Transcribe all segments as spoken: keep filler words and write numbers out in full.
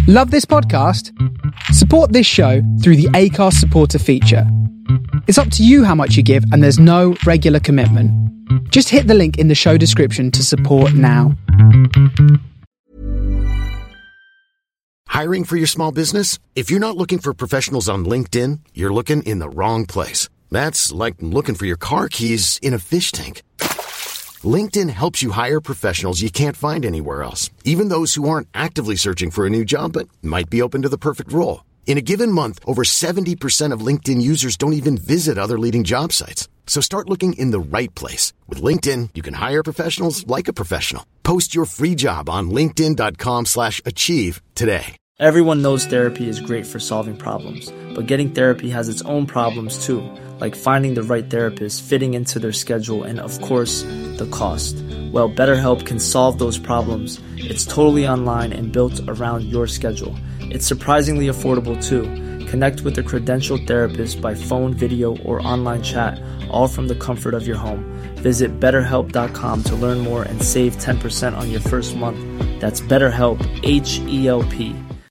Love this podcast? Support this show through the Acast supporter feature. It's up to you how much you give, and there's no regular commitment. Just hit the link in the show description to support now. Hiring for your small business? If you're not looking for professionals on LinkedIn, you're looking in the wrong place. That's like looking for your car keys in a fish tank. LinkedIn helps you hire professionals you can't find anywhere else, even those who aren't actively searching for a new job but might be open to the perfect role. In a given month, over seventy percent of LinkedIn users don't even visit other leading job sites. So start looking in the right place. With LinkedIn, you can hire professionals like a professional. Post your free job on linkedin.com slash achieve today. Everyone knows therapy is great for solving problems, but getting therapy has its own problems too, like finding the right therapist, fitting into their schedule, and of course, the cost. Well, BetterHelp can solve those problems. It's totally online and built around your schedule. It's surprisingly affordable too. Connect with a credentialed therapist by phone, video, or online chat, all from the comfort of your home. Visit better help dot com to learn more and save ten percent on your first month. That's BetterHelp, H E L P.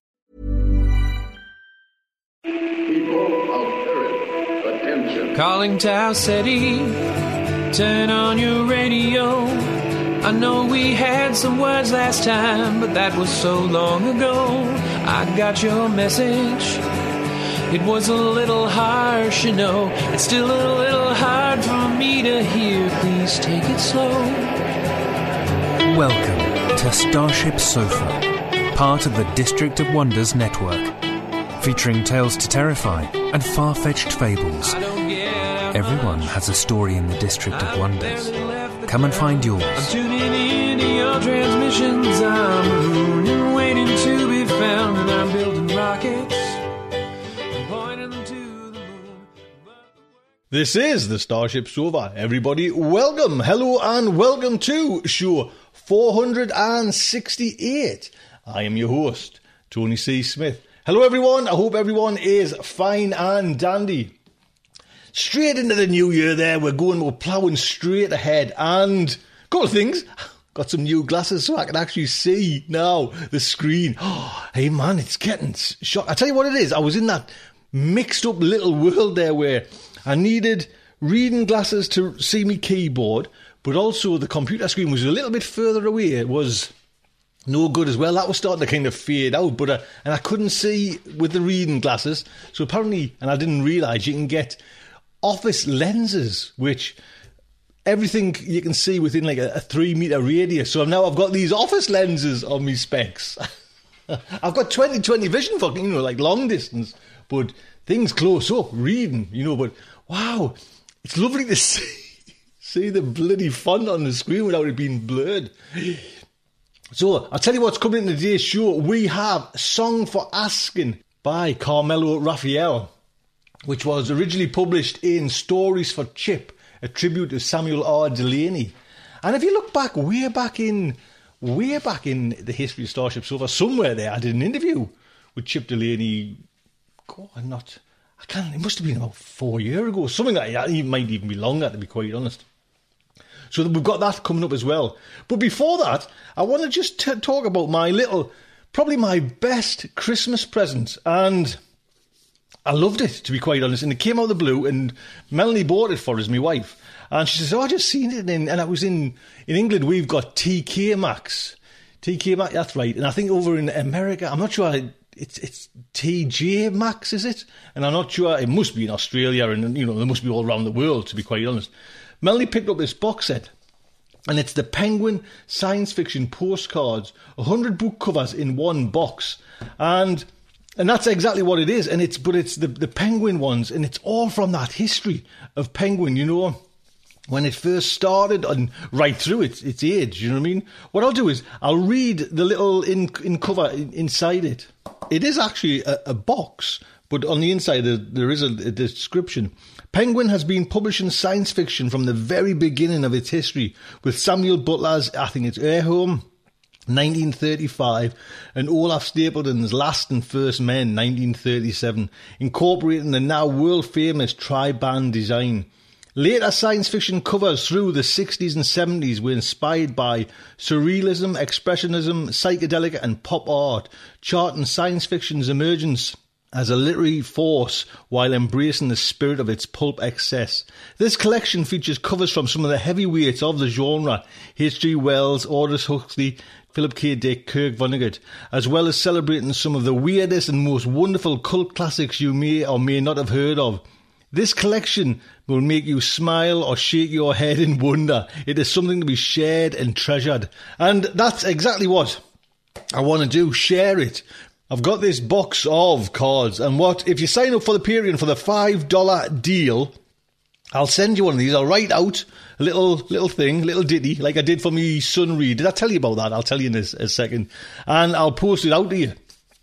Calling Tau City, turn on your radio. I know we had some words last time, but that was so long ago. I got your message. It was a little harsh, you know. It's still a little hard for me to hear. Please take it slow. Welcome to Starship Sofa, part of the District of Wonders network, featuring tales to terrify and far-fetched fables. Everyone has a story in the District of Wonders. Come and find yours. I'm tuning in to your transmissions. I'm marooned and waiting to be found, and I'm building rockets and pointing them to the moon. This is the Starship Sofa. Everybody, welcome, hello, and welcome to show four hundred sixty-eight. I am your host, Tony C. Smith. Hello, everyone. I hope everyone is fine and dandy. Straight into the new year there, we're going, we're ploughing straight ahead, and a couple of things. Got some new glasses so I can actually see now the screen. Oh, hey man, it's getting shocked. I tell you what it is, I was in that mixed up little world there where I needed reading glasses to see me keyboard, but also the computer screen was a little bit further away. It was no good as well. That was starting to kind of fade out, but uh, and I couldn't see with the reading glasses. So apparently, and I didn't realise, you can get office lenses, which everything you can see within like a, a three metre radius. So now I've got these office lenses on me specs. I've got twenty twenty vision for, you know, like long distance, but things close up, reading, you know, but wow, it's lovely to see, see the bloody font on the screen without it being blurred. So I'll tell you what's coming in today's show. We have Song for Asking by Carmelo Raphael, which was originally published in Stories for Chip, a tribute to Samuel R. Delany. And if you look back, way back in, way back in the history of Starship Sofa, somewhere there, I did an interview with Chip Delany. God, I'm not, I can't, it must have been about four years ago, something like that. It might even be longer, to be quite honest. So we've got that coming up as well. But before that, I want to just t- talk about my little, probably my best Christmas present. And I loved it, to be quite honest. And it came out of the blue, and Melanie bought it for us, my wife. And she says, oh, I just seen it. In, and I was in, in England, we've got T K Maxx. T K Maxx, that's right. And I think over in America, I'm not sure, it's it's T J Maxx, is it? And I'm not sure, it must be in Australia, and, you know, they must be all around the world, to be quite honest. Melanie picked up this box set, and it's the Penguin science fiction postcards, one hundred book covers in one box. And and that's exactly what it is. And it's but it's the, the Penguin ones, and it's all from that history of Penguin, you know, when it first started and right through its its age, you know what I mean? What I'll do is I'll read the little in, in cover in, inside it. It is actually a, a box, but on the inside there, there is a, a description. Penguin has been publishing science fiction from the very beginning of its history, with Samuel Butler's, I think it's Air Home, nineteen thirty-five, and Olaf Stapledon's Last and First Men, nineteen thirty-seven, incorporating the now world-famous tri-band design. Later science fiction covers through the sixties and seventies were inspired by surrealism, expressionism, psychedelic and pop art, charting science fiction's emergence as a literary force while embracing the spirit of its pulp excess. This collection features covers from some of the heavyweights of the genre, H G Wells, Aldous Huxley, Philip K. Dick, Kirk Vonnegut, as well as celebrating some of the weirdest and most wonderful cult classics you may or may not have heard of. This collection will make you smile or shake your head in wonder. It is something to be shared and treasured. And that's exactly what I want to do, share it. I've got this box of cards, and what if you sign up for the Patreon for the five dollar deal, I'll send you one of these. I'll write out a little little thing, little ditty, like I did for me son Reed. Did I tell you about that? I'll tell you in a, a second. And I'll post it out to you.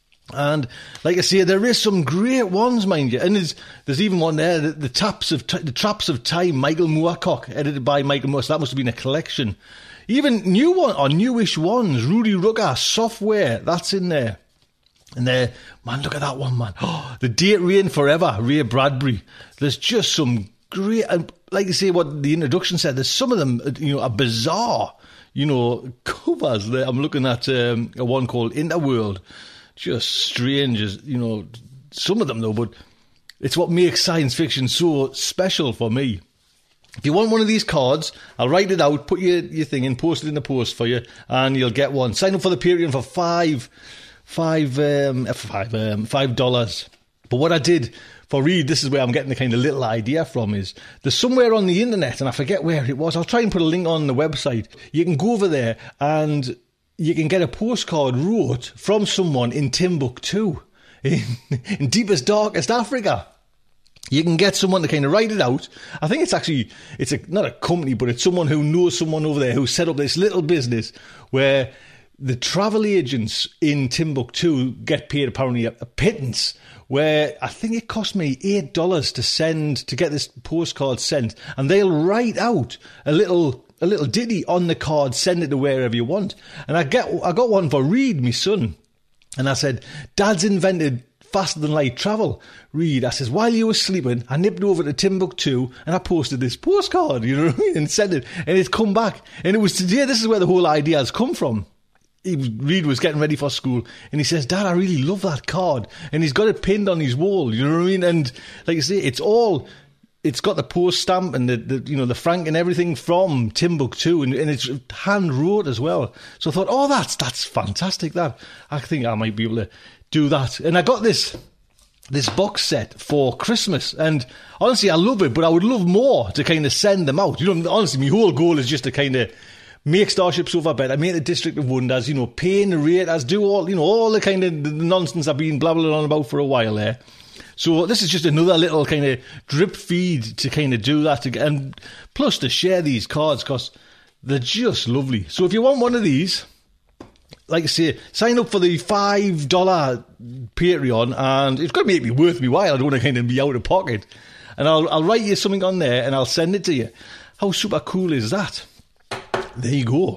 And like I say, there is some great ones, mind you. And there's, there's even one there, the, the, Taps of, the Traps of Time, Michael Moorcock, edited by Michael Moore. So that must have been a collection. Even new one, or newish ones, Rudy Rucker, Software, that's in there. And there, man, look at that one, man. Oh, The Date Rain Forever, Ray Bradbury. There's just some great, and like you say, what the introduction said, there's some of them, you know, are bizarre, you know, covers. I'm looking at um, a one called Interworld. Just strange, as you know, some of them though, but it's what makes science fiction so special for me. If you want one of these cards, I'll write it out, put your, your thing in, post it in the post for you, and you'll get one. Sign up for the Patreon for five, five, um, five, um, five dollars. But what I did for Reed, this is where I'm getting the kind of little idea from, is there's somewhere on the internet, and I forget where it was. I'll try and put a link on the website. You can go over there and you can get a postcard wrote from someone in Timbuktu, in, in deepest, darkest Africa. You can get someone to kind of write it out. I think it's actually, it's a, not a company, but it's someone who knows someone over there who set up this little business where the travel agents in Timbuktu get paid apparently a, a pittance, where I think it cost me eight dollars to send, to get this postcard sent, and they'll write out a little a little ditty on the card, send it to wherever you want. And I get I got one for Reed, my son, and I said, Dad's invented faster than light travel. Reed, I says, while you were sleeping, I nipped over to Timbuktu and I posted this postcard, you know what I mean, and sent it, and it's come back. And it was today, this is where the whole idea has come from. He was, Reed was getting ready for school, and he says, Dad, I really love that card. And he's got it pinned on his wall, you know what I mean? And like I say, it's all, it's got the post stamp and the, the you know, the frank and everything from Timbuktu, and, and it's hand wrote as well. So I thought, oh, that's that's fantastic. That I think I might be able to do that. And I got this this box set for Christmas, and honestly, I love it, but I would love more to kind of send them out. You know, honestly, my whole goal is just to kind of make Starship Sofa better, make the District of Wonders, you know, pay narrators, do all, you know, all the kind of the nonsense I've been blabbling on about for a while there. So this is just another little kind of drip feed to kind of do that, to, and plus to share these cards, because they're just lovely. So if you want one of these, like I say, sign up for the five dollar Patreon, and it's going to make me worth me while. I don't want to kind of be out of pocket. And I'll, I'll write you something on there, and I'll send it to you. How super cool is that? There you go.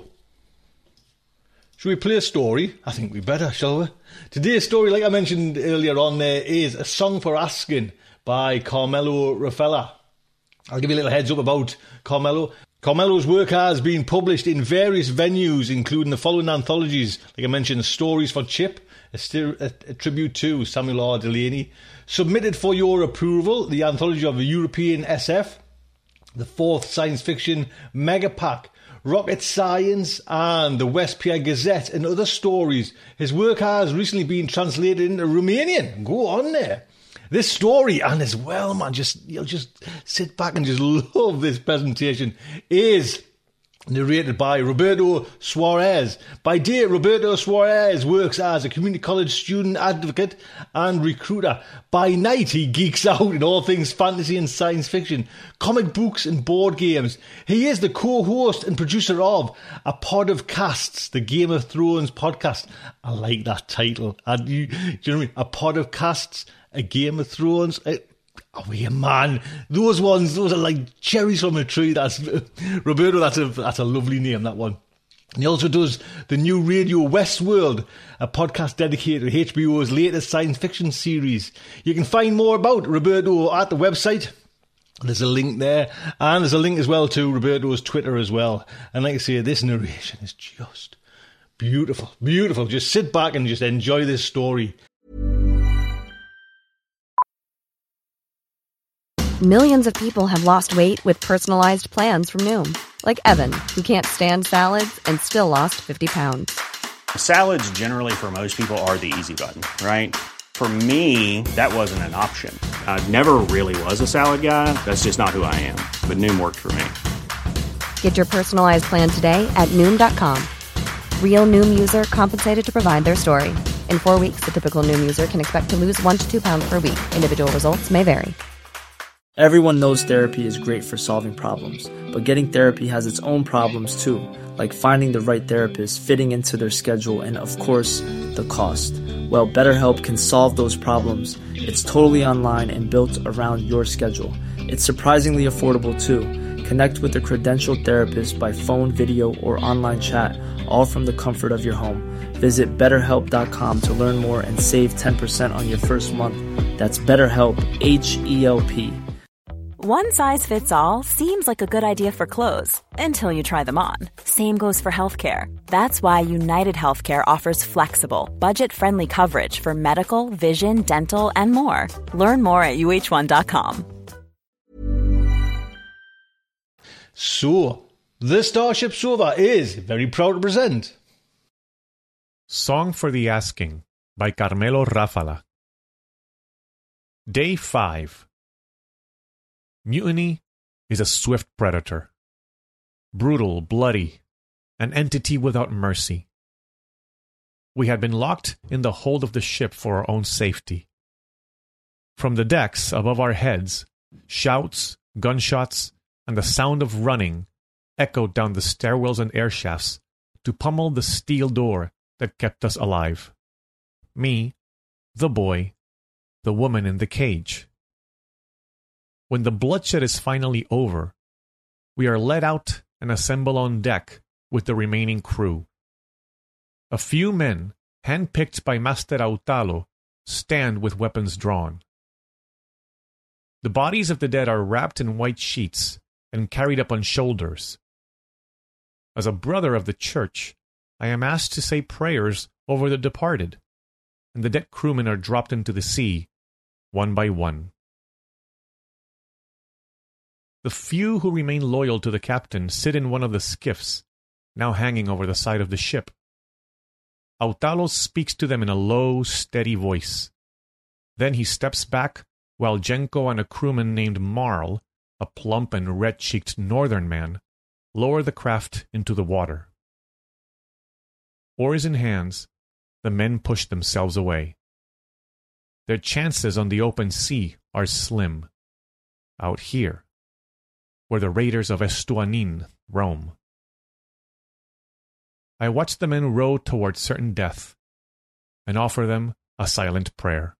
Should we play a story? I think we better, shall we? Today's story, like I mentioned earlier on there, is A Song for Asking by Carmelo Raffaella. I'll give you a little heads up about Carmelo. Carmelo's work has been published in various venues, including the following anthologies. Like I mentioned, Stories for Chip, a, st- a, a tribute to Samuel R. Delaney. Submitted for your approval, the anthology of the European S F, the fourth science fiction mega pack, Rocket Science, and the West Pierre Gazette, and other stories. His work has recently been translated into Romanian. Go on there. This story, and as well, man, just you'll just sit back and just love this presentation, is narrated by Roberto Suarez. By day, Roberto Suarez works as a community college student advocate and recruiter. By night, he geeks out in all things fantasy and science fiction, comic books and board games. He is the co-host and producer of A Pod of Casts, the Game of Thrones podcast. I like that title. And you, do you know what I mean? A Pod of Casts, a Game of Thrones. It, Oh yeah, man! Those ones, those are like cherries from a tree. That's Roberto. That's a that's a lovely name. That one. And he also does the new Radio Westworld, a podcast dedicated to H B O's latest science fiction series. You can find more about Roberto at the website There's a link there, and there's a link as well to Roberto's Twitter as well. And like I say, this narration is just beautiful, beautiful. Just sit back and just enjoy this story. Millions of people have lost weight with personalized plans from Noom. Like Evan, who can't stand salads and still lost fifty pounds. Salads generally for most people are the easy button, right? For me, that wasn't an option. I never really was a salad guy. That's just not who I am. But Noom worked for me. Get your personalized plan today at Noom dot com. Real Noom user compensated to provide their story. In four weeks, the typical Noom user can expect to lose one to two pounds per week. Individual results may vary. Everyone knows therapy is great for solving problems, but getting therapy has its own problems too, like finding the right therapist, fitting into their schedule, and of course, the cost. Well, BetterHelp can solve those problems. It's totally online and built around your schedule. It's surprisingly affordable too. Connect with a credentialed therapist by phone, video, or online chat, all from the comfort of your home. Visit better help dot com to learn more and save ten percent on your first month. That's BetterHelp, H E L P. One size fits all seems like a good idea for clothes until you try them on. Same goes for healthcare. That's why United Healthcare offers flexible, budget-friendly coverage for medical, vision, dental, and more. Learn more at U H one dot com. So, the Starship Sofa is very proud to present Song for the Asking by Carmelo Rafala. Day five. Mutiny is a swift predator. Brutal, bloody, an entity without mercy. We had been locked in the hold of the ship for our own safety. From the decks above our heads, shouts, gunshots, and the sound of running echoed down the stairwells and air shafts to pummel the steel door that kept us alive. Me, the boy, the woman in the cage. When the bloodshed is finally over, we are led out and assemble on deck with the remaining crew. A few men, handpicked by Master Autalo, stand with weapons drawn. The bodies of the dead are wrapped in white sheets and carried up on shoulders. As a brother of the church, I am asked to say prayers over the departed, and the dead crewmen are dropped into the sea, one by one. The few who remain loyal to the captain sit in one of the skiffs, now hanging over the side of the ship. Autalo speaks to them in a low, steady voice. Then he steps back, while Jenko and a crewman named Marl, a plump and red-cheeked northern man, lower the craft into the water. Oars in hands, the men push themselves away. Their chances on the open sea are slim. Out here, where the raiders of Estuanin roam. I watch the men row toward certain death, and offer them a silent prayer.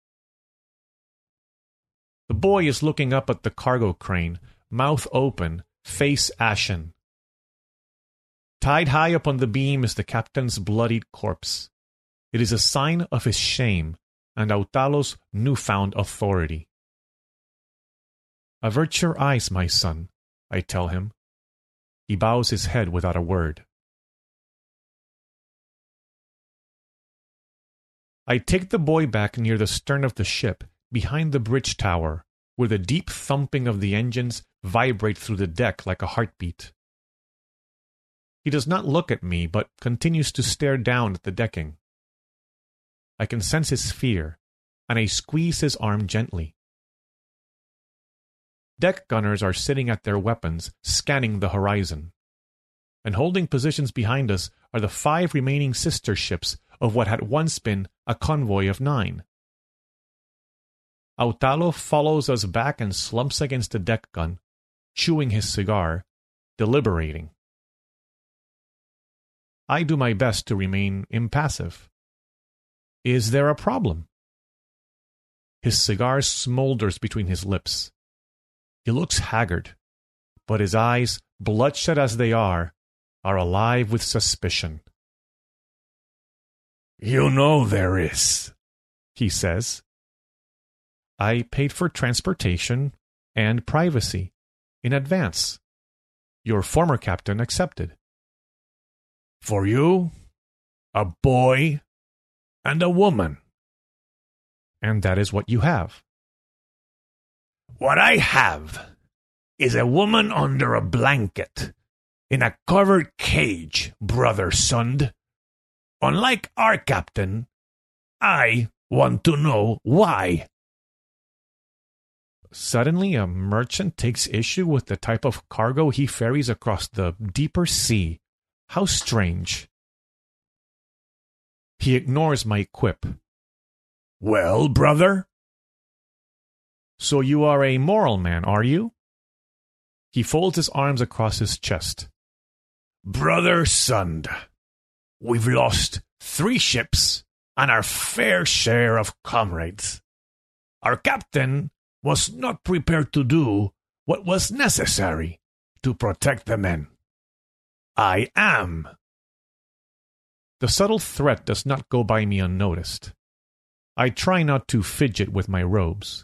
The boy is looking up at the cargo crane, mouth open, face ashen. Tied high upon the beam is the captain's bloodied corpse. It is a sign of his shame and Autalo's newfound authority. "Avert your eyes, my son," I tell him. He bows his head without a word. I take the boy back near the stern of the ship, behind the bridge tower, where the deep thumping of the engines vibrate through the deck like a heartbeat. He does not look at me, but continues to stare down at the decking. I can sense his fear, and I squeeze his arm gently. Deck gunners are sitting at their weapons, scanning the horizon. And holding positions behind us are the five remaining sister ships of what had once been a convoy of nine. Autalo follows us back and slumps against the deck gun, chewing his cigar, deliberating. I do my best to remain impassive. Is there a problem? His cigar smolders between his lips. He looks haggard, but his eyes, bloodshot as they are, are alive with suspicion. "You know there is," he says. "I paid for transportation. and privacy in advance. Your former captain accepted. For you, a boy and a woman. And that is what you have. What I have is a woman under a blanket in a covered cage, brother Sund. Unlike our captain, I want to know why. Suddenly, a merchant takes issue with the type of cargo he ferries across the deeper sea. How strange. He ignores my quip. Well, brother? So you are a moral man, are you? He folds his arms across his chest. Brother Sund, we've lost three ships and our fair share of comrades. Our captain was not prepared to do what was necessary to protect the men. I am. The subtle threat does not go by me unnoticed. I try not to fidget with my robes.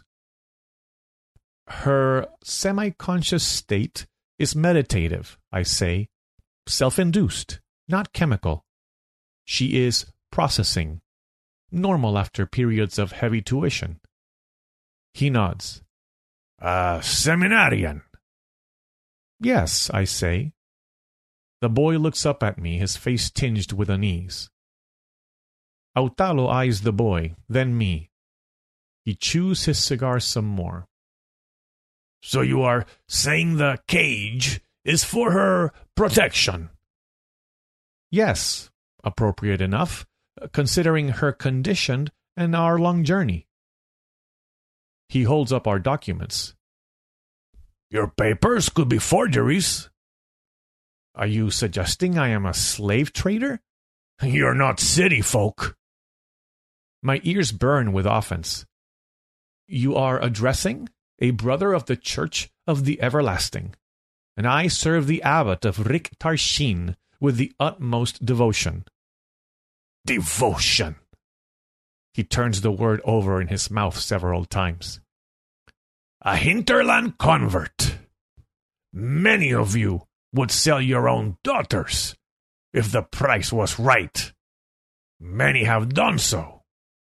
Her semi-conscious state is meditative, I say, self-induced, not chemical. She is processing, normal after periods of heavy tuition. He nods. A seminarian. Yes, I say. The boy looks up at me, his face tinged with unease. Autalo eyes the boy, then me. He chews his cigar some more. So you are saying the cage is for her protection? Yes, appropriate enough, considering her condition and our long journey. He holds up our documents. Your papers could be forgeries. Are you suggesting I am a slave trader? You're not city folk. My ears burn with offense. You are addressing a brother of the Church of the Everlasting, and I serve the abbot of Rik Tarshin with the utmost devotion. Devotion. He turns the word over in his mouth several times. A hinterland convert. Many of you would sell your own daughters if the price was right. Many have done so.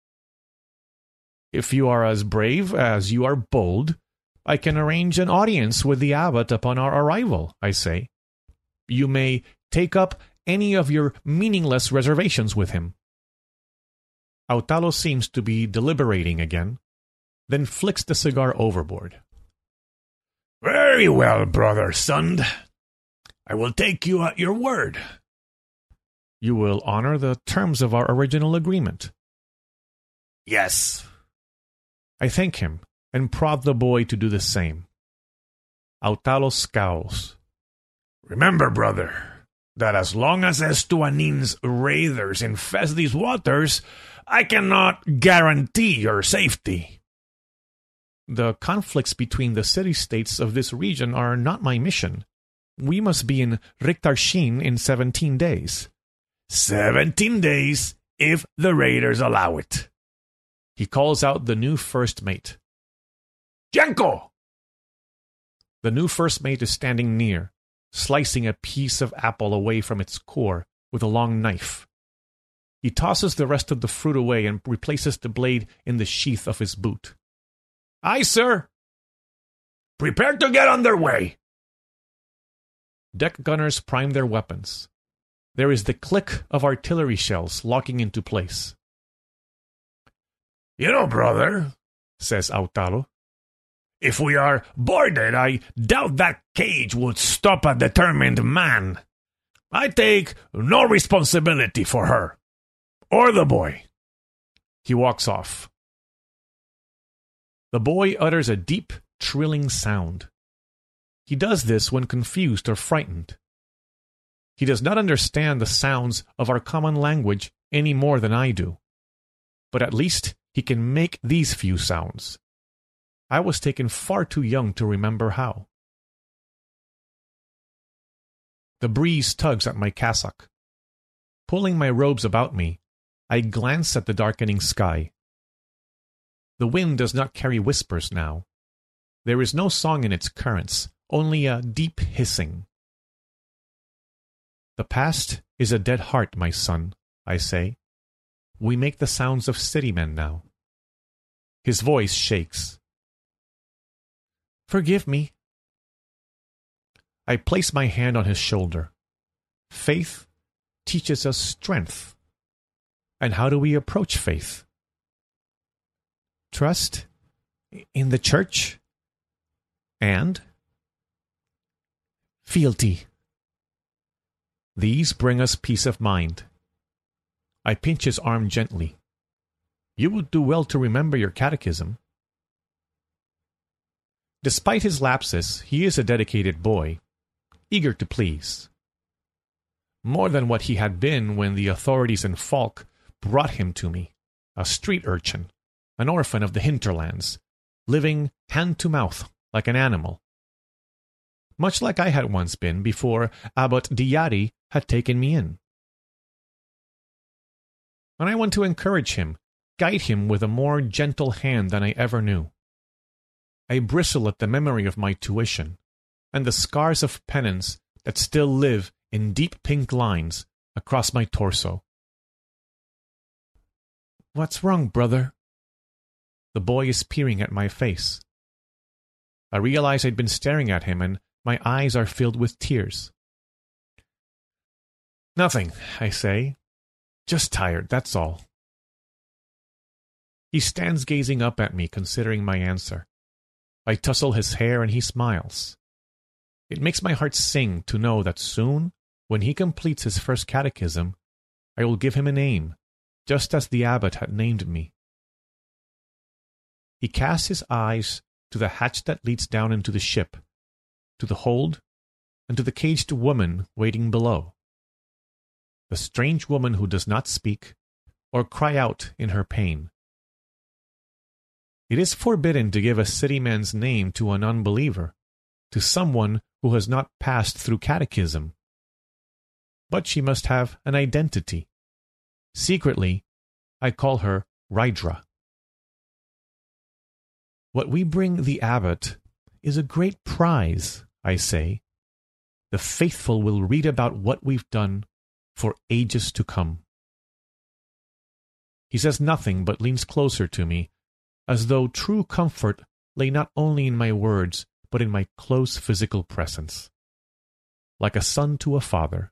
If you are as brave as you are bold, I can arrange an audience with the abbot upon our arrival, I say. You may take up any of your meaningless reservations with him. Autalo seems to be deliberating again, then flicks the cigar overboard. Very well, brother Sund. I will take you at your word. You will honor the terms of our original agreement. Yes. I thank him and prod the boy to do the same. Autalo scowls. Remember, brother, that as long as Estuanin's raiders infest these waters, I cannot guarantee your safety. The conflicts between the city-states of this region are not my mission. We must be in Rik Tarshin in seventeen days. Seventeen days, if the raiders allow it. He calls out the new first mate. Jenko! The new first mate is standing near, slicing a piece of apple away from its core with a long knife. He tosses the rest of the fruit away and replaces the blade in the sheath of his boot. Aye, sir. Prepare to get underway. Deck gunners prime their weapons. There is the click of artillery shells locking into place. You know, brother, says Autalo, if we are boarded, I doubt that cage would stop a determined man. I take no responsibility for her. Or the boy. He walks off. The boy utters a deep, trilling sound. He does this when confused or frightened. He does not understand the sounds of our common language any more than I do. But at least he can make these few sounds. I was taken far too young to remember how. The breeze tugs at my cassock. Pulling my robes about me, I glance at the darkening sky. The wind does not carry whispers now. There is no song in its currents, only a deep hissing. The past is a dead heart, my son, I say. We make the sounds of city men now. His voice shakes. Forgive me. I place my hand on his shoulder. Faith teaches us strength. And how do we approach faith? Trust in the church and fealty. These bring us peace of mind. I pinch his arm gently. You would do well to remember your catechism. Despite his lapses, he is a dedicated boy, eager to please. More than what he had been when the authorities in Falk brought him to me, a street urchin, an orphan of the hinterlands, living hand to mouth like an animal. Much like I had once been before Abbot Diari had taken me in. And I want to encourage him, guide him with a more gentle hand than I ever knew. I bristle at the memory of my tuition, and the scars of penance that still live in deep pink lines across my torso. What's wrong, brother? The boy is peering at my face. I realize I'd been staring at him, and my eyes are filled with tears. Nothing, I say. Just tired, that's all. He stands gazing up at me, considering my answer. I tussle his hair, and he smiles. It makes my heart sing to know that soon, when he completes his first catechism, I will give him a name, just as the abbot had named me. He casts his eyes to the hatch that leads down into the ship, to the hold, and to the caged woman waiting below. The strange woman who does not speak or cry out in her pain. It is forbidden to give a city man's name to an unbeliever, to someone who has not passed through catechism. But she must have an identity. Secretly, I call her Rydra. What we bring the abbot is a great prize, I say. The faithful will read about what we've done for ages to come. He says nothing but leans closer to me, as though true comfort lay not only in my words, but in my close physical presence. Like a son to a father.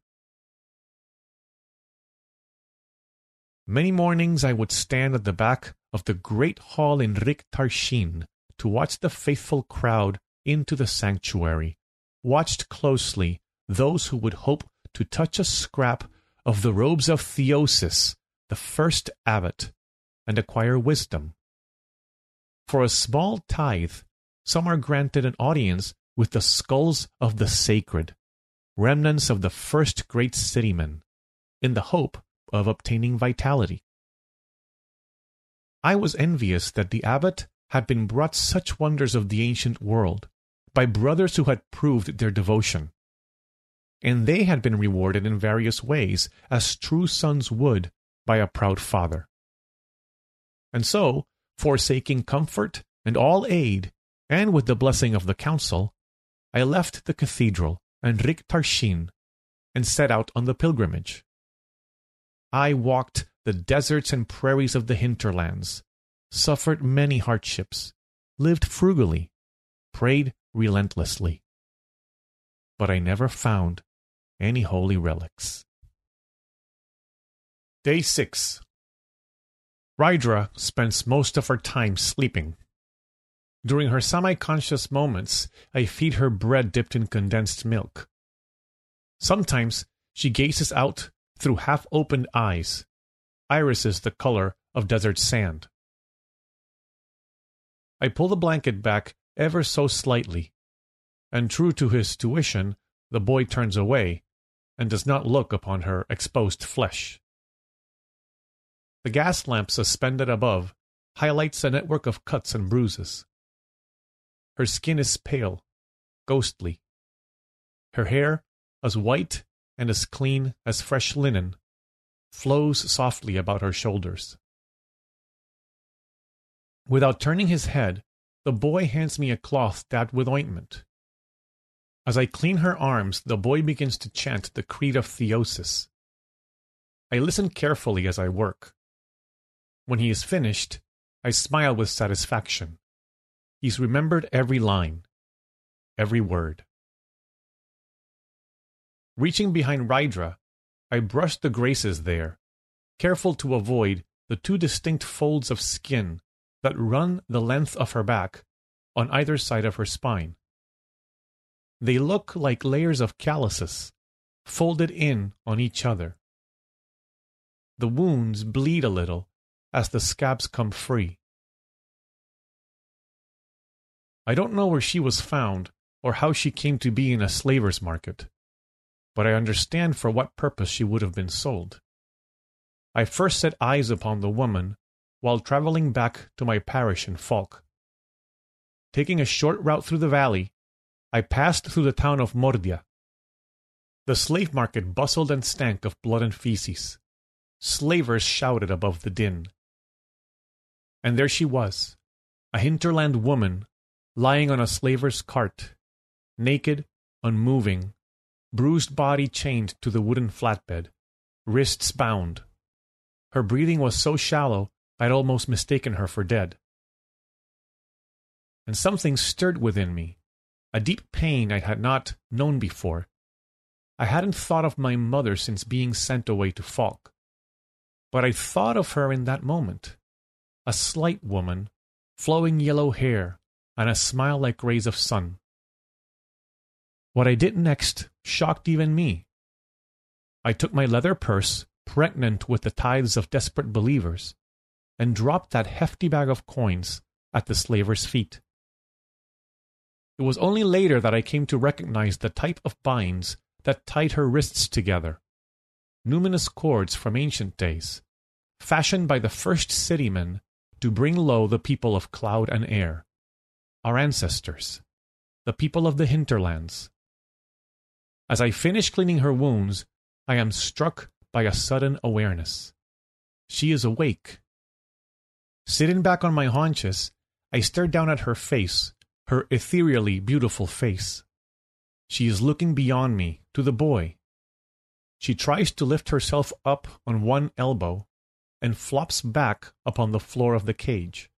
Many mornings I would stand at the back of the great hall in Rik Tarshin to watch the faithful crowd into the sanctuary, watched closely those who would hope to touch a scrap of the robes of Theosis, the first abbot, and acquire wisdom. For a small tithe, some are granted an audience with the skulls of the sacred, remnants of the first great citymen, in the hope of obtaining vitality. I was envious that the abbot had been brought such wonders of the ancient world by brothers who had proved their devotion, and they had been rewarded in various ways, as true sons would by a proud father. And so, forsaking comfort and all aid, and with the blessing of the council, I left the cathedral and Rik Tarshin and set out on the pilgrimage. I walked the deserts and prairies of the hinterlands, suffered many hardships, lived frugally, prayed relentlessly. But I never found any holy relics. Day six. Rydra spends most of her time sleeping. During her semi-conscious moments, I feed her bread dipped in condensed milk. Sometimes she gazes out through half-opened eyes, irises the color of desert sand. I pull the blanket back ever so slightly, and true to his tuition, the boy turns away and does not look upon her exposed flesh. The gas lamp suspended above highlights a network of cuts and bruises. Her skin is pale, ghostly. Her hair, as white and as clean as fresh linen, flows softly about her shoulders. Without turning his head, the boy hands me a cloth dabbed with ointment. As I clean her arms, the boy begins to chant the Creed of Theosis. I listen carefully as I work. When he is finished, I smile with satisfaction. He's remembered every line, every word. Reaching behind Rydra, I brush the graces there, careful to avoid the two distinct folds of skin that run the length of her back on either side of her spine. They look like layers of calluses, folded in on each other. The wounds bleed a little as the scabs come free. I don't know where she was found or how she came to be in a slaver's market, but I understand for what purpose she would have been sold. I first set eyes upon the woman while traveling back to my parish in Falk. Taking a short route through the valley, I passed through the town of Mordia. The slave market bustled and stank of blood and feces. Slavers shouted above the din. And there she was, a hinterland woman, lying on a slaver's cart, naked, unmoving, bruised body chained to the wooden flatbed, wrists bound. Her breathing was so shallow I'd almost mistaken her for dead. And something stirred within me, a deep pain I had not known before. I hadn't thought of my mother since being sent away to Falk, but I thought of her in that moment, a slight woman, flowing yellow hair, and a smile like rays of sun. What I did next shocked even me. I took my leather purse, pregnant with the tithes of desperate believers, and dropped that hefty bag of coins at the slaver's feet. It was only later that I came to recognize the type of binds that tied her wrists together, numinous cords from ancient days, fashioned by the first citymen to bring low the people of cloud and air, our ancestors, the people of the hinterlands. As I finish cleaning her wounds, I am struck by a sudden awareness. She is awake. Sitting back on my haunches, I stare down at her face, her ethereally beautiful face. She is looking beyond me, to the boy. She tries to lift herself up on one elbow and flops back upon the floor of the cage.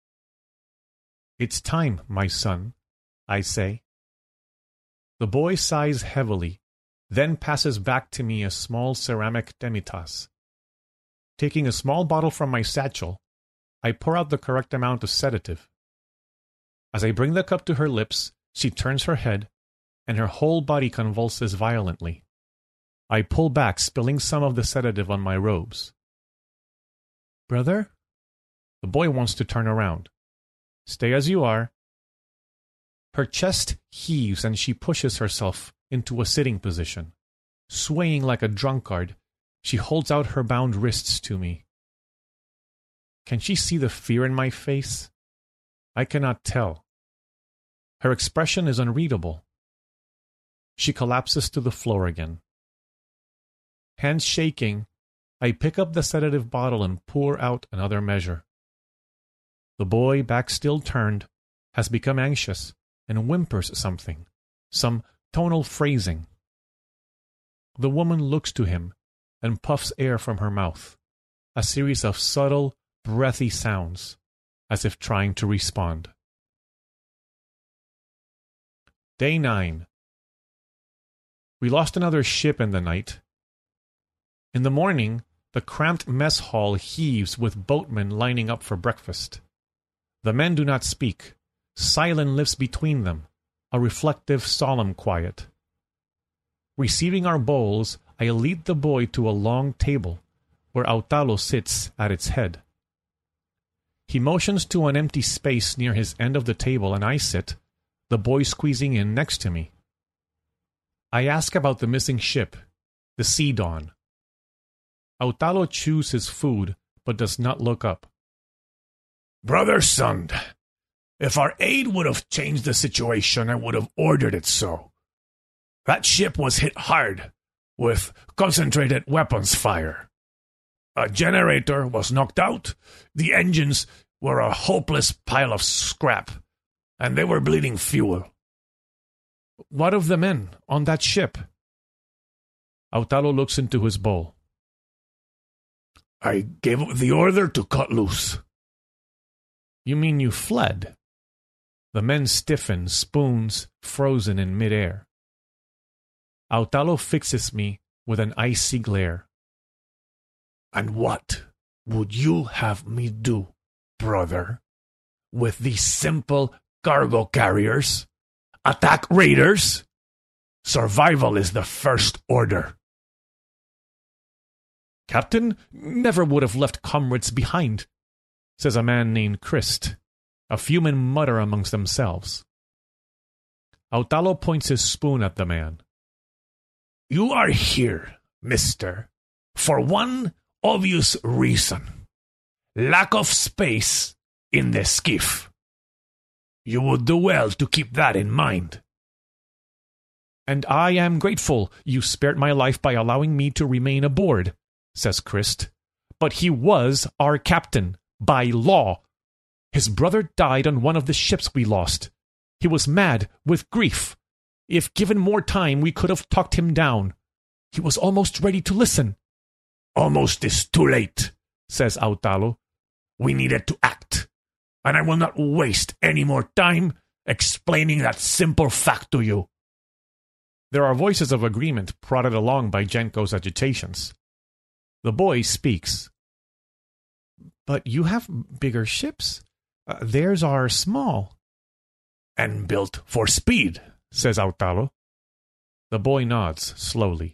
"It's time, my son," I say. The boy sighs heavily, then passes back to me a small ceramic demitas. Taking a small bottle from my satchel, I pour out the correct amount of sedative. As I bring the cup to her lips, she turns her head, and her whole body convulses violently. I pull back, spilling some of the sedative on my robes. "Brother?" The boy wants to turn around. "Stay as you are." Her chest heaves and she pushes herself into a sitting position. Swaying like a drunkard, she holds out her bound wrists to me. Can she see the fear in my face? I cannot tell. Her expression is unreadable. She collapses to the floor again. Hands shaking, I pick up the sedative bottle and pour out another measure. The boy, back still turned, has become anxious and whimpers something, some tonal phrasing. The woman looks to him and puffs air from her mouth, a series of subtle, breathy sounds, as if trying to respond. Day nine. We lost another ship in the night. In the morning, the cramped mess hall heaves with boatmen lining up for breakfast. The men do not speak. Silence lives between them, a reflective, solemn quiet. Receiving our bowls, I lead the boy to a long table, where Autalo sits at its head. He motions to an empty space near his end of the table, and I sit, the boy squeezing in next to me. I ask about the missing ship, the Sea Dawn. Autalo chews his food, but does not look up. "Brother Sund, if our aid would have changed the situation, I would have ordered it so. That ship was hit hard, with concentrated weapons fire. A generator was knocked out, the engines were a hopeless pile of scrap, and they were bleeding fuel. What of the men on that ship? Autalo looks into his bowl. I gave the order to cut loose. You mean you fled? The men stiffen, spoons frozen in midair. Autalo fixes me with an icy glare. And what would you have me do, brother, with these simple cargo carriers? Attack raiders? Survival is the first order. Captain never would have left comrades behind, says a man named Christ. A few men mutter amongst themselves. Autalo points his spoon at the man. You are here, mister, for one obvious reason. Lack of space in the skiff. You would do well to keep that in mind. And I am grateful you spared my life by allowing me to remain aboard, says Christ. But he was our captain, by law. His brother died on one of the ships we lost. He was mad with grief. If given more time, we could have talked him down. He was almost ready to listen. Almost is too late, says Autalo. We needed to act, and I will not waste any more time explaining that simple fact to you. There are voices of agreement prodded along by Jenko's agitations. The boy speaks. But you have bigger ships. Uh, theirs are small. And built for speed, says Autalo. The boy nods slowly.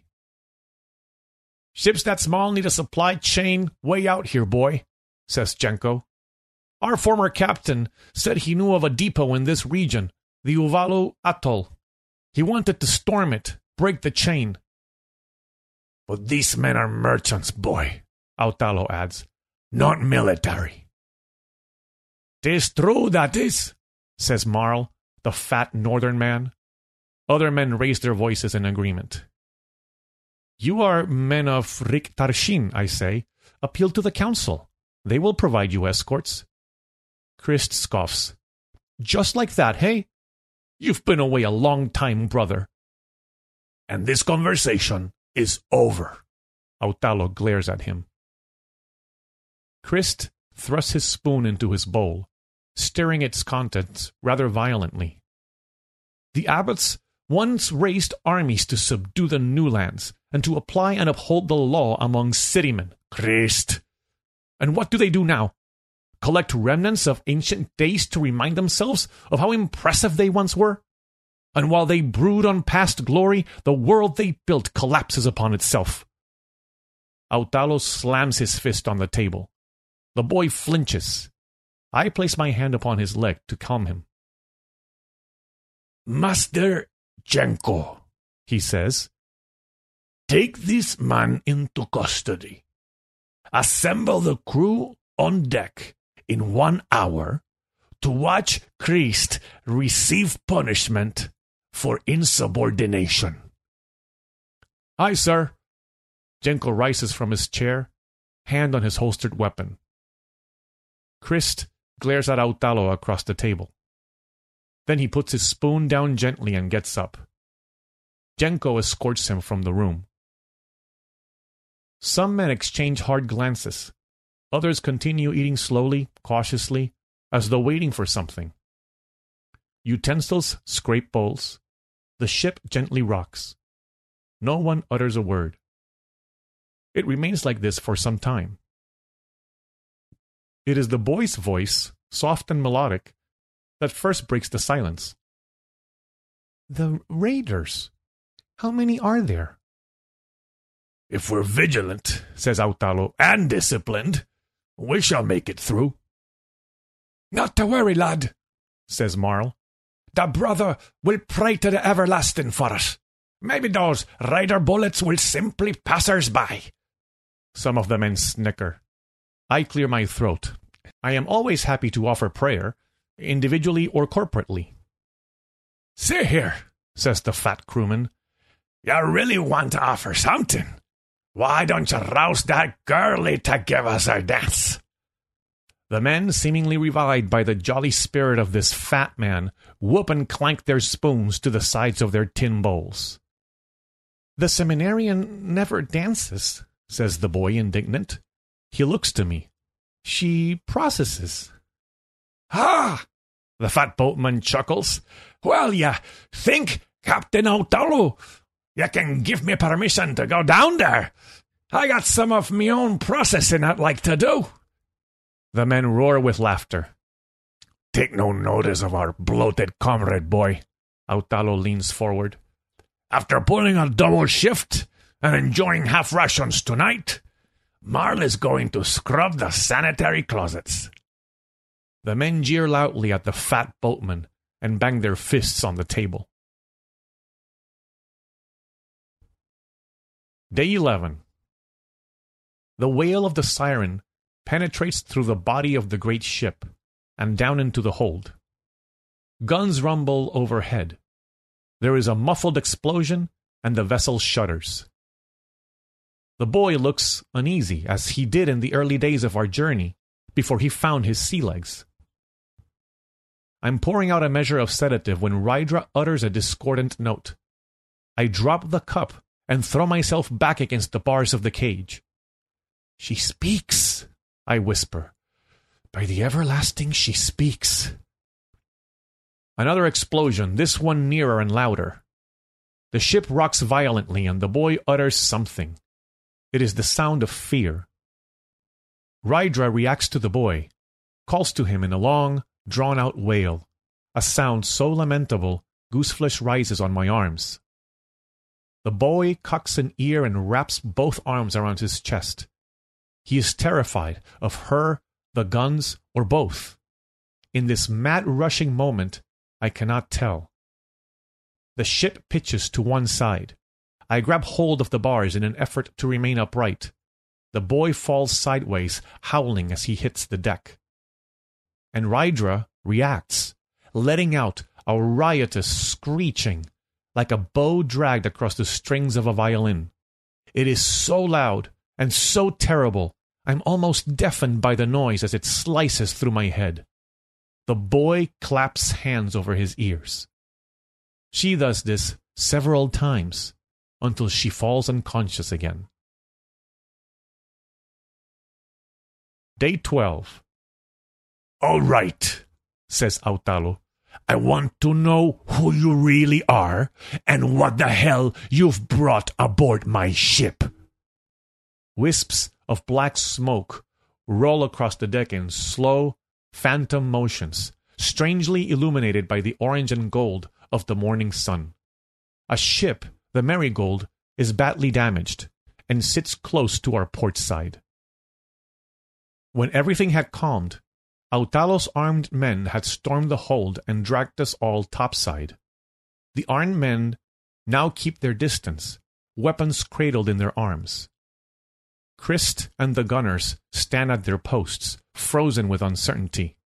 Ships that small need a supply chain way out here, boy, says Jenko. Our former captain said he knew of a depot in this region, the Uvalu Atoll. He wanted to storm it, break the chain. But these men are merchants, boy, Autalo adds. Not military. "'Tis true, that is," says Marl, the fat northern man. Other men raise their voices in agreement. "You are men of Rik Tarshin," I say. "Appeal to the council. They will provide you escorts." Christ scoffs. "Just like that, hey? You've been away a long time, brother." "And this conversation is over." Autalo glares at him. Christ thrusts his spoon into his bowl, stirring its contents rather violently. "The abbots once raised armies to subdue the new lands and to apply and uphold the law among citymen." Christ! "And what do they do now? Collect remnants of ancient days to remind themselves of how impressive they once were? And while they brood on past glory, the world they built collapses upon itself." Autalo slams his fist on the table. The boy flinches. I place my hand upon his leg to calm him. "Master Jenko," he says, "take this man into custody. Assemble the crew on deck in one hour to watch Christ receive punishment for insubordination." "Aye, sir." Jenko rises from his chair, hand on his holstered weapon. Christ glares at Autalo across the table. Then he puts his spoon down gently and gets up. Jenko escorts him from the room. Some men exchange hard glances. Others continue eating slowly, cautiously, as though waiting for something. Utensils scrape bowls. The ship gently rocks. No one utters a word. It remains like this for some time. It is the boy's voice, soft and melodic, that first breaks the silence. "The raiders, how many are there?" "If we're vigilant," says Autalo, "and disciplined, we shall make it through." "Not to worry, lad," says Marl. "The brother will pray to the everlasting for us. Maybe those raider bullets will simply pass us by." Some of the men snicker. I clear my throat. I am always happy to offer prayer, individually or corporately. "See here," says the fat crewman. "You really want to offer something? Why don't you rouse that girlie to give us our dance?" The men, seemingly revived by the jolly spirit of this fat man, whoop and clank their spoons to the sides of their tin bowls. "The seminarian never dances," says the boy, indignant. He looks to me. "She processes." "Ha!" The fat boatman chuckles. "Well, ya think, Captain Autalo, you can give me permission to go down there? I got some of me own processing I'd like to do." The men roar with laughter. "Take no notice of our bloated comrade, boy." Autalo leans forward. "After pulling a double shift and enjoying half rations tonight, Marl is going to scrub the sanitary closets." The men jeer loudly at the fat boatman and bang their fists on the table. Day eleven. The wail of the siren penetrates through the body of the great ship and down into the hold. Guns rumble overhead. There is a muffled explosion, and the vessel shudders. The boy looks uneasy, as he did in the early days of our journey, before he found his sea legs. I'm pouring out a measure of sedative when Rydra utters a discordant note. I drop the cup and throw myself back against the bars of the cage. "She speaks," I whisper. "By the everlasting, she speaks." Another explosion, this one nearer and louder. The ship rocks violently, and the boy utters something. It is the sound of fear. Rydra reacts to the boy, calls to him in a long, drawn-out wail, a sound so lamentable gooseflesh rises on my arms. The boy cocks an ear and wraps both arms around his chest. He is terrified of her, the guns, or both. In this mad rushing moment, I cannot tell. The ship pitches to one side. I grab hold of the bars in an effort to remain upright. The boy falls sideways, howling as he hits the deck. And Rydra reacts, letting out a riotous screeching, like a bow dragged across the strings of a violin. It is so loud and so terrible, I'm almost deafened by the noise as it slices through my head. The boy claps hands over his ears. She does this several times, until she falls unconscious again. Day twelve. "All right," says Autalo. "I want to know who you really are and what the hell you've brought aboard my ship." Wisps of black smoke roll across the deck in slow, phantom motions, strangely illuminated by the orange and gold of the morning sun. A ship, the Marigold, is badly damaged and sits close to our port side. When everything had calmed, Autalo's armed men had stormed the hold and dragged us all topside. The armed men now keep their distance, weapons cradled in their arms. Christ and the gunners stand at their posts, frozen with uncertainty.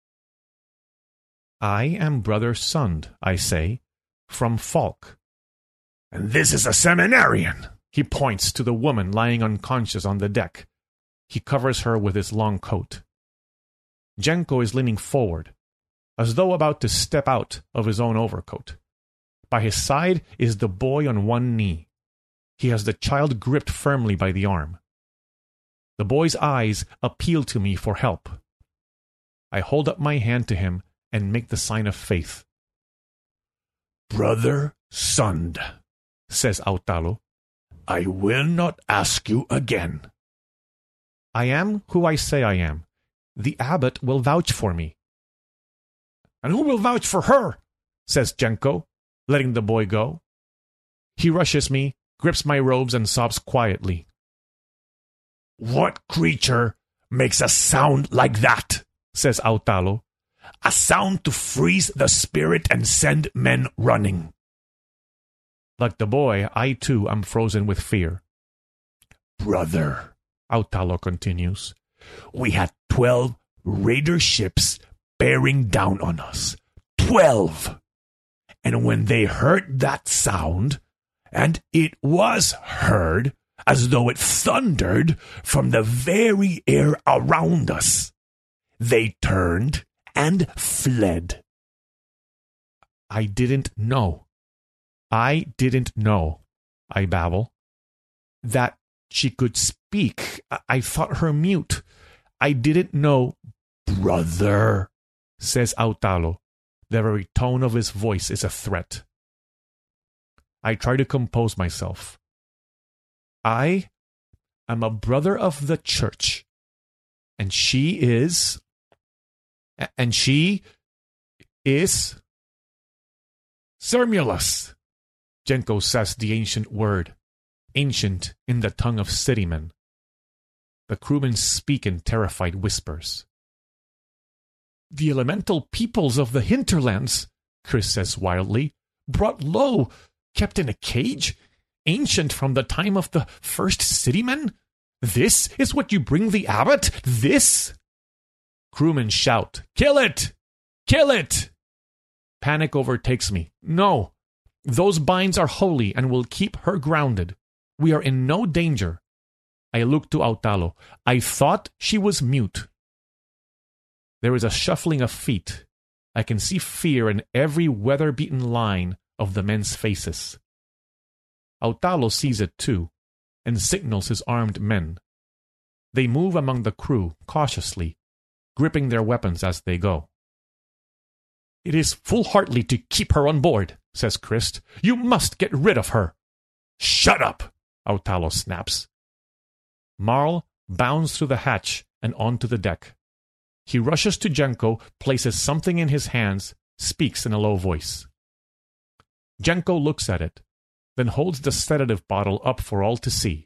"I am Brother Sund," I say, "from Falk." "And this is a seminarian." He points to the woman lying unconscious on the deck. He covers her with his long coat. Jenko is leaning forward, as though about to step out of his own overcoat. By his side is the boy on one knee. He has the child gripped firmly by the arm. The boy's eyes appeal to me for help. I hold up my hand to him and make the sign of faith. "Brother Sund," says Autalo, "I will not ask you again." I am who I say I am. The abbot will vouch for me. "And who will vouch for her?" says Jenko, letting the boy go. He rushes me, grips my robes, and sobs quietly. "What creature makes a sound like that?" says Autalo. "A sound to freeze the spirit and send men running." Like the boy, I too am frozen with fear. "Brother," Autalo continues, "we had twelve raider ships bearing down on us. Twelve! And when they heard that sound, and it was heard as though it thundered from the very air around us, they turned and fled. I didn't know. I didn't know, I babble, that she could speak. I, I thought her mute. I didn't know. Brother, says Autalo. The very tone of his voice is a threat. I try to compose myself. I am a brother of the church, and she is, and she is Sermulus. Jenko says the ancient word, ancient in the tongue of citymen. The crewmen speak in terrified whispers. The elemental peoples of the hinterlands, Chris says wildly, brought low, kept in a cage, ancient from the time of the first citymen? This is what you bring the abbot? This? Crewmen shout, Kill it! Kill it! Panic overtakes me. No, those binds are holy and will keep her grounded. We are in no danger. I look to Autalo. I thought she was mute. There is a shuffling of feet. I can see fear in every weather-beaten line of the men's faces. Autalo sees it too, and signals his armed men. They move among the crew cautiously, gripping their weapons as they go. It is foolhardy to keep her on board, says Christ. You must get rid of her. Shut up, Autalo snaps. Marl bounds through the hatch and onto the deck. He rushes to Jenko, places something in his hands, speaks in a low voice. Jenko looks at it, then holds the sedative bottle up for all to see.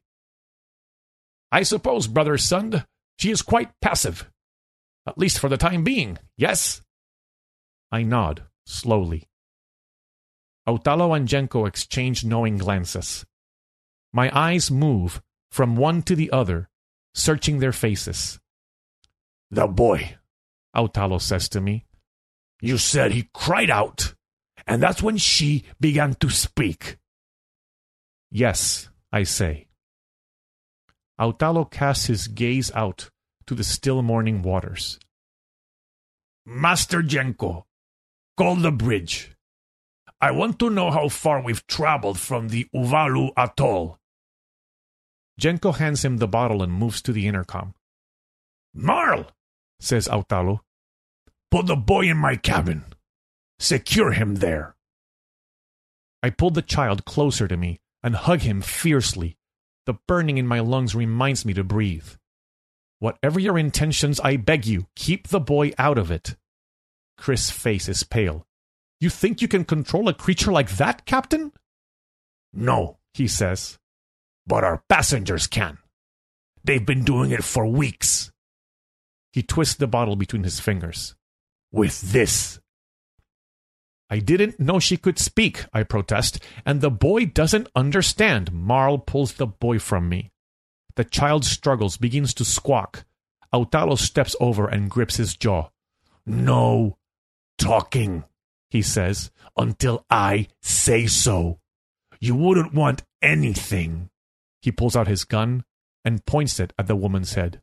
I suppose, Brother Sund, she is quite passive. At least for the time being, yes? I nod, slowly. Autalo and Jenko exchange knowing glances. My eyes move from one to the other, searching their faces. The boy, Autalo says to me. You said he cried out, and that's when she began to speak. Yes, I say. Autalo casts his gaze out to the still morning waters. Master Jenko, call the bridge. I want to know how far we've traveled from the Uvalu atoll. Jenko hands him the bottle and moves to the intercom. Marl, says Autalo, put the boy in my cabin. Secure him there. I pull the child closer to me and hug him fiercely. The burning in my lungs reminds me to breathe. Whatever your intentions, I beg you, keep the boy out of it. Chris' face is pale. You think you can control a creature like that, Captain? No, he says. But our passengers can. They've been doing it for weeks. He twists the bottle between his fingers. With this. I didn't know she could speak, I protest, and the boy doesn't understand. Marl pulls the boy from me. The child struggles, begins to squawk. Autalo steps over and grips his jaw. No talking, he says, until I say so. You wouldn't want anything. He pulls out his gun and points it at the woman's head.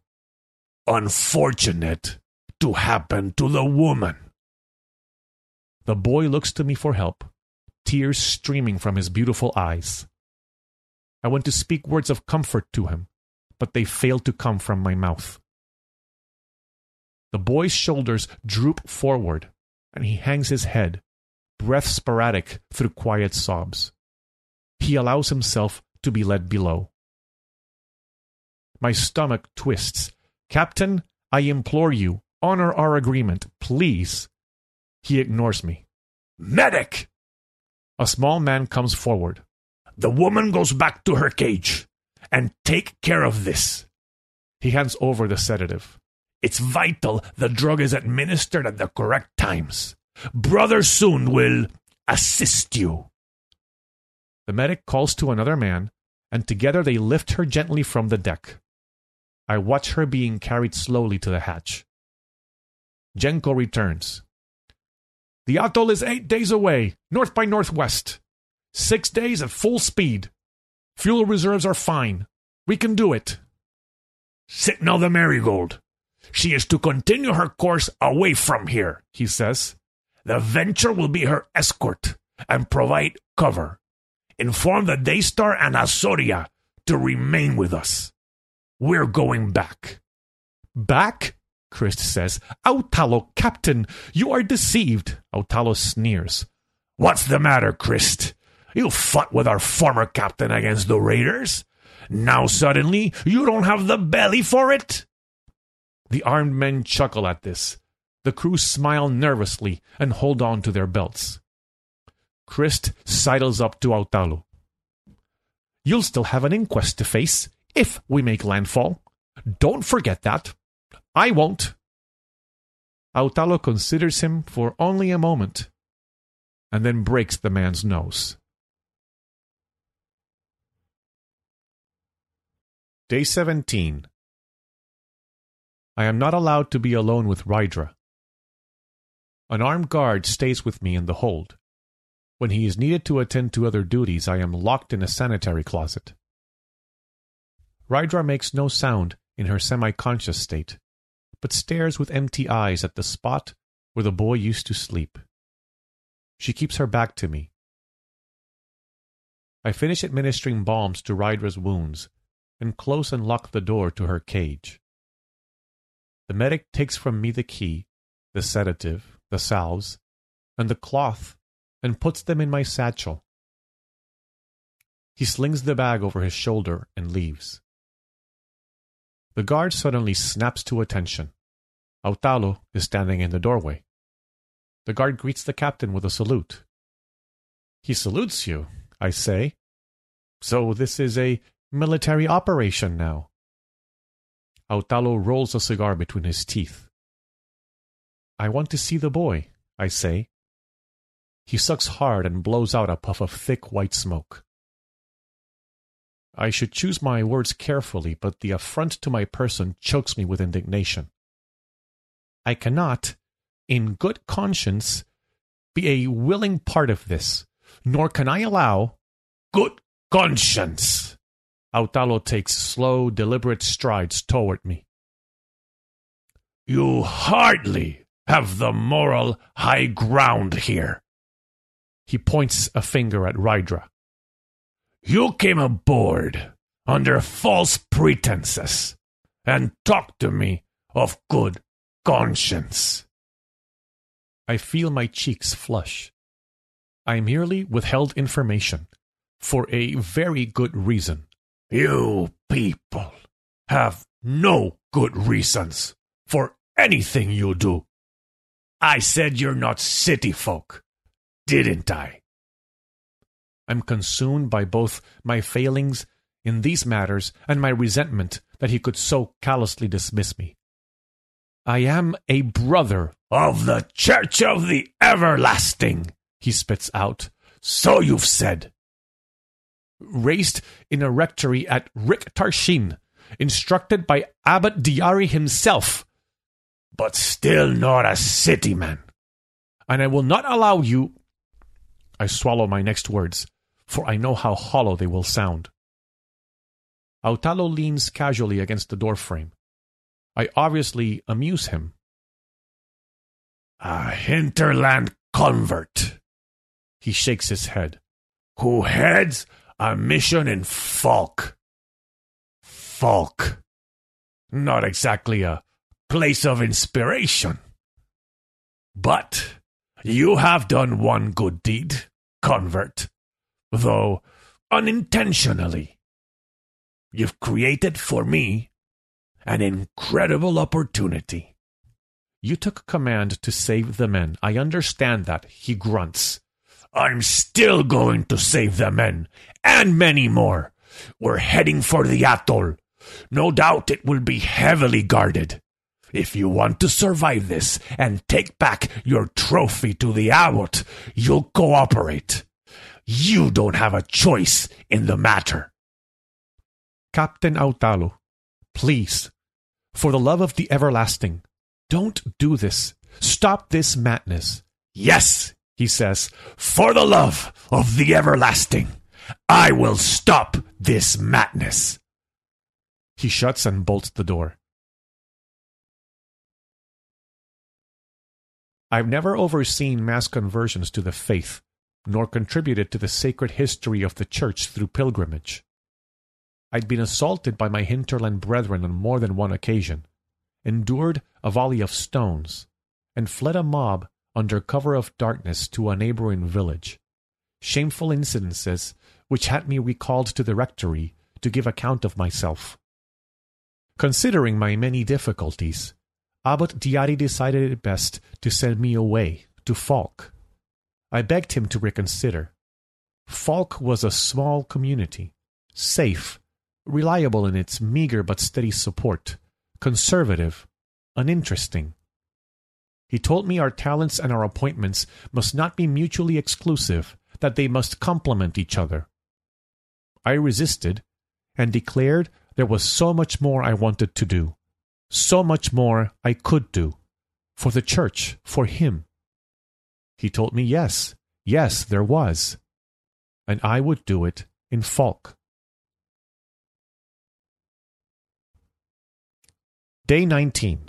Unfortunate to happen to the woman. The boy looks to me for help, tears streaming from his beautiful eyes. I want to speak words of comfort to him, but they fail to come from my mouth. The boy's shoulders droop forward, and he hangs his head, breath sporadic through quiet sobs. He allows himself to be led below. My stomach twists. Captain, I implore you, honor our agreement, please. He ignores me. Medic! A small man comes forward. The woman goes back to her cage, and take care of this. He hands over the sedative. It's vital the drug is administered at the correct times. Brother Sund will assist you. The medic calls to another man, and together they lift her gently from the deck. I watch her being carried slowly to the hatch. Jenko returns. The atoll is eight days away, north by northwest. Six days at full speed. Fuel reserves are fine. We can do it. Signal the Marigold. She is to continue her course away from here, he says. The Venture will be her escort and provide cover. Inform the Daystar and Azoria to remain with us. We're going back. Back? Christ says. Autalo, Captain, you are deceived. Autalo sneers. What's the matter, Christ? You fought with our former captain against the raiders. Now suddenly you don't have the belly for it? The armed men chuckle at this. The crew smile nervously and hold on to their belts. Christ sidles up to Autalo. You'll still have an inquest to face if we make landfall. Don't forget that. I won't. Autalo considers him for only a moment and then breaks the man's nose. Day seventeen. I am not allowed to be alone with Rydra. An armed guard stays with me in the hold. When he is needed to attend to other duties, I am locked in a sanitary closet. Rydra makes no sound in her semi-conscious state, but stares with empty eyes at the spot where the boy used to sleep. She keeps her back to me. I finish administering balms to Rydra's wounds and close and lock the door to her cage. The medic takes from me the key, the sedative, the salves, and the cloth and puts them in my satchel. He slings the bag over his shoulder and leaves. The guard suddenly snaps to attention. Autalo is standing in the doorway. The guard greets the captain with a salute. He salutes you, I say. So this is a military operation now. Autalo rolls a cigar between his teeth. I want to see the boy, I say. He sucks hard and blows out a puff of thick white smoke. I should choose my words carefully, but the affront to my person chokes me with indignation. I cannot, in good conscience, be a willing part of this, nor can I allow... Good conscience! Autalo takes slow, deliberate strides toward me. You hardly have the moral high ground here. He points a finger at Rydra. You came aboard under false pretenses and talked to me of good conscience. I feel my cheeks flush. I merely withheld information for a very good reason. You people have no good reasons for anything you do. I said you're not city folk, didn't I? I'm consumed by both my failings in these matters and my resentment that he could so callously dismiss me. I am a brother of the Church of the Everlasting, he spits out. So you've said. Raised in a rectory at Rik Tarshin, instructed by Abbot Diari himself. But still not a city man. And I will not allow you... I swallow my next words, for I know how hollow they will sound. Autalo leans casually against the doorframe. I obviously amuse him. A hinterland convert, he shakes his head, who heads a mission in Falk. Falk. Not exactly a place of inspiration. But you have done one good deed, convert, though unintentionally. You've created for me an incredible opportunity. You took command to save the men. I understand that, he grunts. I'm still going to save the men, and many more. We're heading for the atoll. No doubt it will be heavily guarded. If you want to survive this and take back your trophy to the abbot, you'll cooperate. You don't have a choice in the matter. Captain Autalo, please, for the love of the everlasting, don't do this. Stop this madness. Yes, he says, for the love of the everlasting, I will stop this madness. He shuts and bolts the door. I've never overseen mass conversions to the faith, nor contributed to the sacred history of the church through pilgrimage. I'd been assaulted by my hinterland brethren on more than one occasion, endured a volley of stones, and fled a mob under cover of darkness to a neighboring village. Shameful incidences which had me recalled to the rectory to give account of myself. Considering my many difficulties, Abbot Diari decided it best to send me away to Falk. I begged him to reconsider. Falk was a small community, safe, reliable in its meager but steady support, conservative, uninteresting. He told me our talents and our appointments must not be mutually exclusive, that they must complement each other. I resisted, and declared there was so much more I wanted to do, so much more I could do, for the church, for him. He told me yes, yes, there was, and I would do it in Falk. Day nineteen.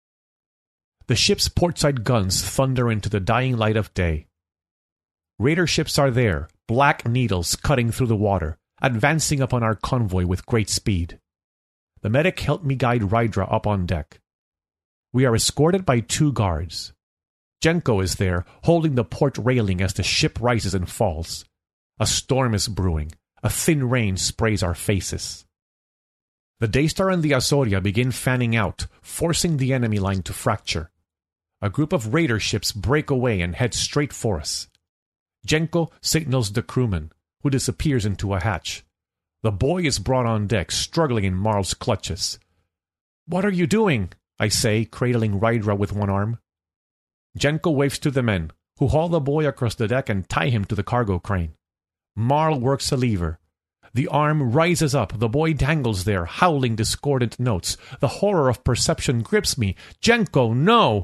The ship's portside guns thunder into the dying light of day. Raider ships are there, black needles cutting through the water, advancing upon our convoy with great speed. The medic helped me guide Rydra up on deck. We are escorted by two guards. Jenko is there, holding the port railing as the ship rises and falls. A storm is brewing. A thin rain sprays our faces. The Daystar and the Asoria begin fanning out, forcing the enemy line to fracture. A group of raider ships break away and head straight for us. Jenko signals the crewman, who disappears into a hatch. The boy is brought on deck, struggling in Marl's clutches. "What are you doing?" I say, cradling Rydra with one arm. Jenko waves to the men, who haul the boy across the deck and tie him to the cargo crane. Marl works a lever. The arm rises up, the boy dangles there, howling discordant notes. The horror of perception grips me. "Jenko, no!"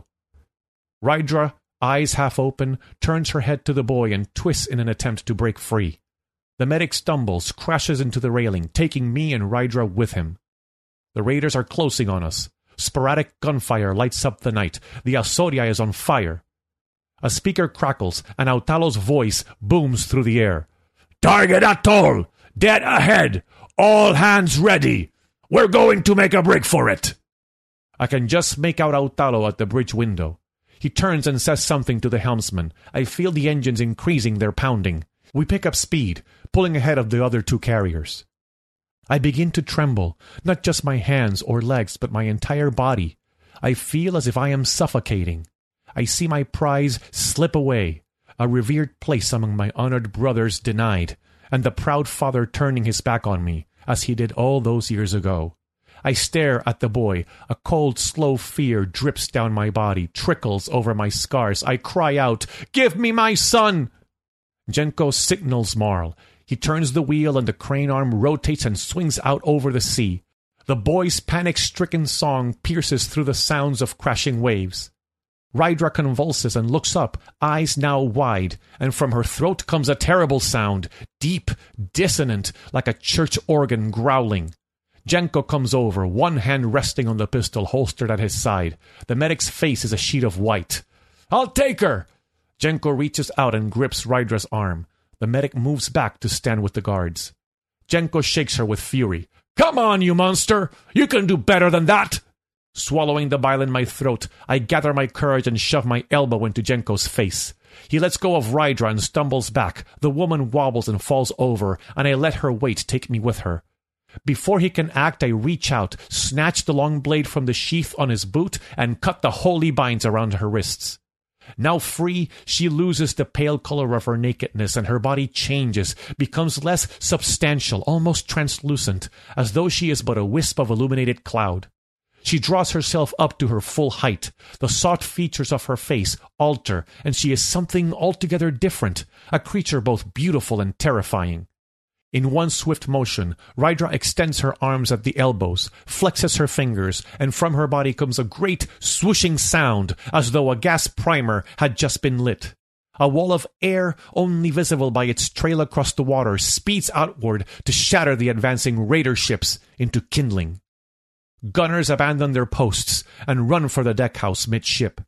Rydra, eyes half open, turns her head to the boy and twists in an attempt to break free. The medic stumbles, crashes into the railing, taking me and Rydra with him. The raiders are closing on us. Sporadic gunfire lights up the night. The Asoria is on fire. A speaker crackles, and Autalo's voice booms through the air. "Target atoll! Dead ahead! All hands ready! We're going to make a break for it!" I can just make out Autalo at the bridge window. He turns and says something to the helmsman. I feel the engines increasing their pounding. We pick up speed, pulling ahead of the other two carriers. I begin to tremble, not just my hands or legs, but my entire body. I feel as if I am suffocating. I see my prize slip away, a revered place among my honored brothers denied, and the proud father turning his back on me, as he did all those years ago. I stare at the boy. A cold, slow fear drips down my body, trickles over my scars. I cry out, "Give me my son!" Jenko signals Marl. He turns the wheel and the crane arm rotates and swings out over the sea. The boy's panic-stricken song pierces through the sounds of crashing waves. Rydra convulses and looks up, eyes now wide, and from her throat comes a terrible sound, deep, dissonant, like a church organ growling. Jenko comes over, one hand resting on the pistol holstered at his side. The medic's face is a sheet of white. "I'll take her!" Jenko reaches out and grips Rydra's arm. The medic moves back to stand with the guards. Jenko shakes her with fury. "Come on, you monster! You can do better than that!" Swallowing the bile in my throat, I gather my courage and shove my elbow into Jenko's face. He lets go of Rydra and stumbles back. The woman wobbles and falls over, and I let her weight take me with her. Before he can act, I reach out, snatch the long blade from the sheath on his boot, and cut the holy binds around her wrists. Now free, she loses the pale color of her nakedness, and her body changes, becomes less substantial, almost translucent, as though she is but a wisp of illuminated cloud. She draws herself up to her full height. The sought features of her face alter, and she is something altogether different, a creature both beautiful and terrifying. In one swift motion, Rydra extends her arms at the elbows, flexes her fingers, and from her body comes a great swooshing sound, as though a gas primer had just been lit. A wall of air, only visible by its trail across the water, speeds outward to shatter the advancing raider ships into kindling. Gunners abandon their posts and run for the deckhouse midship.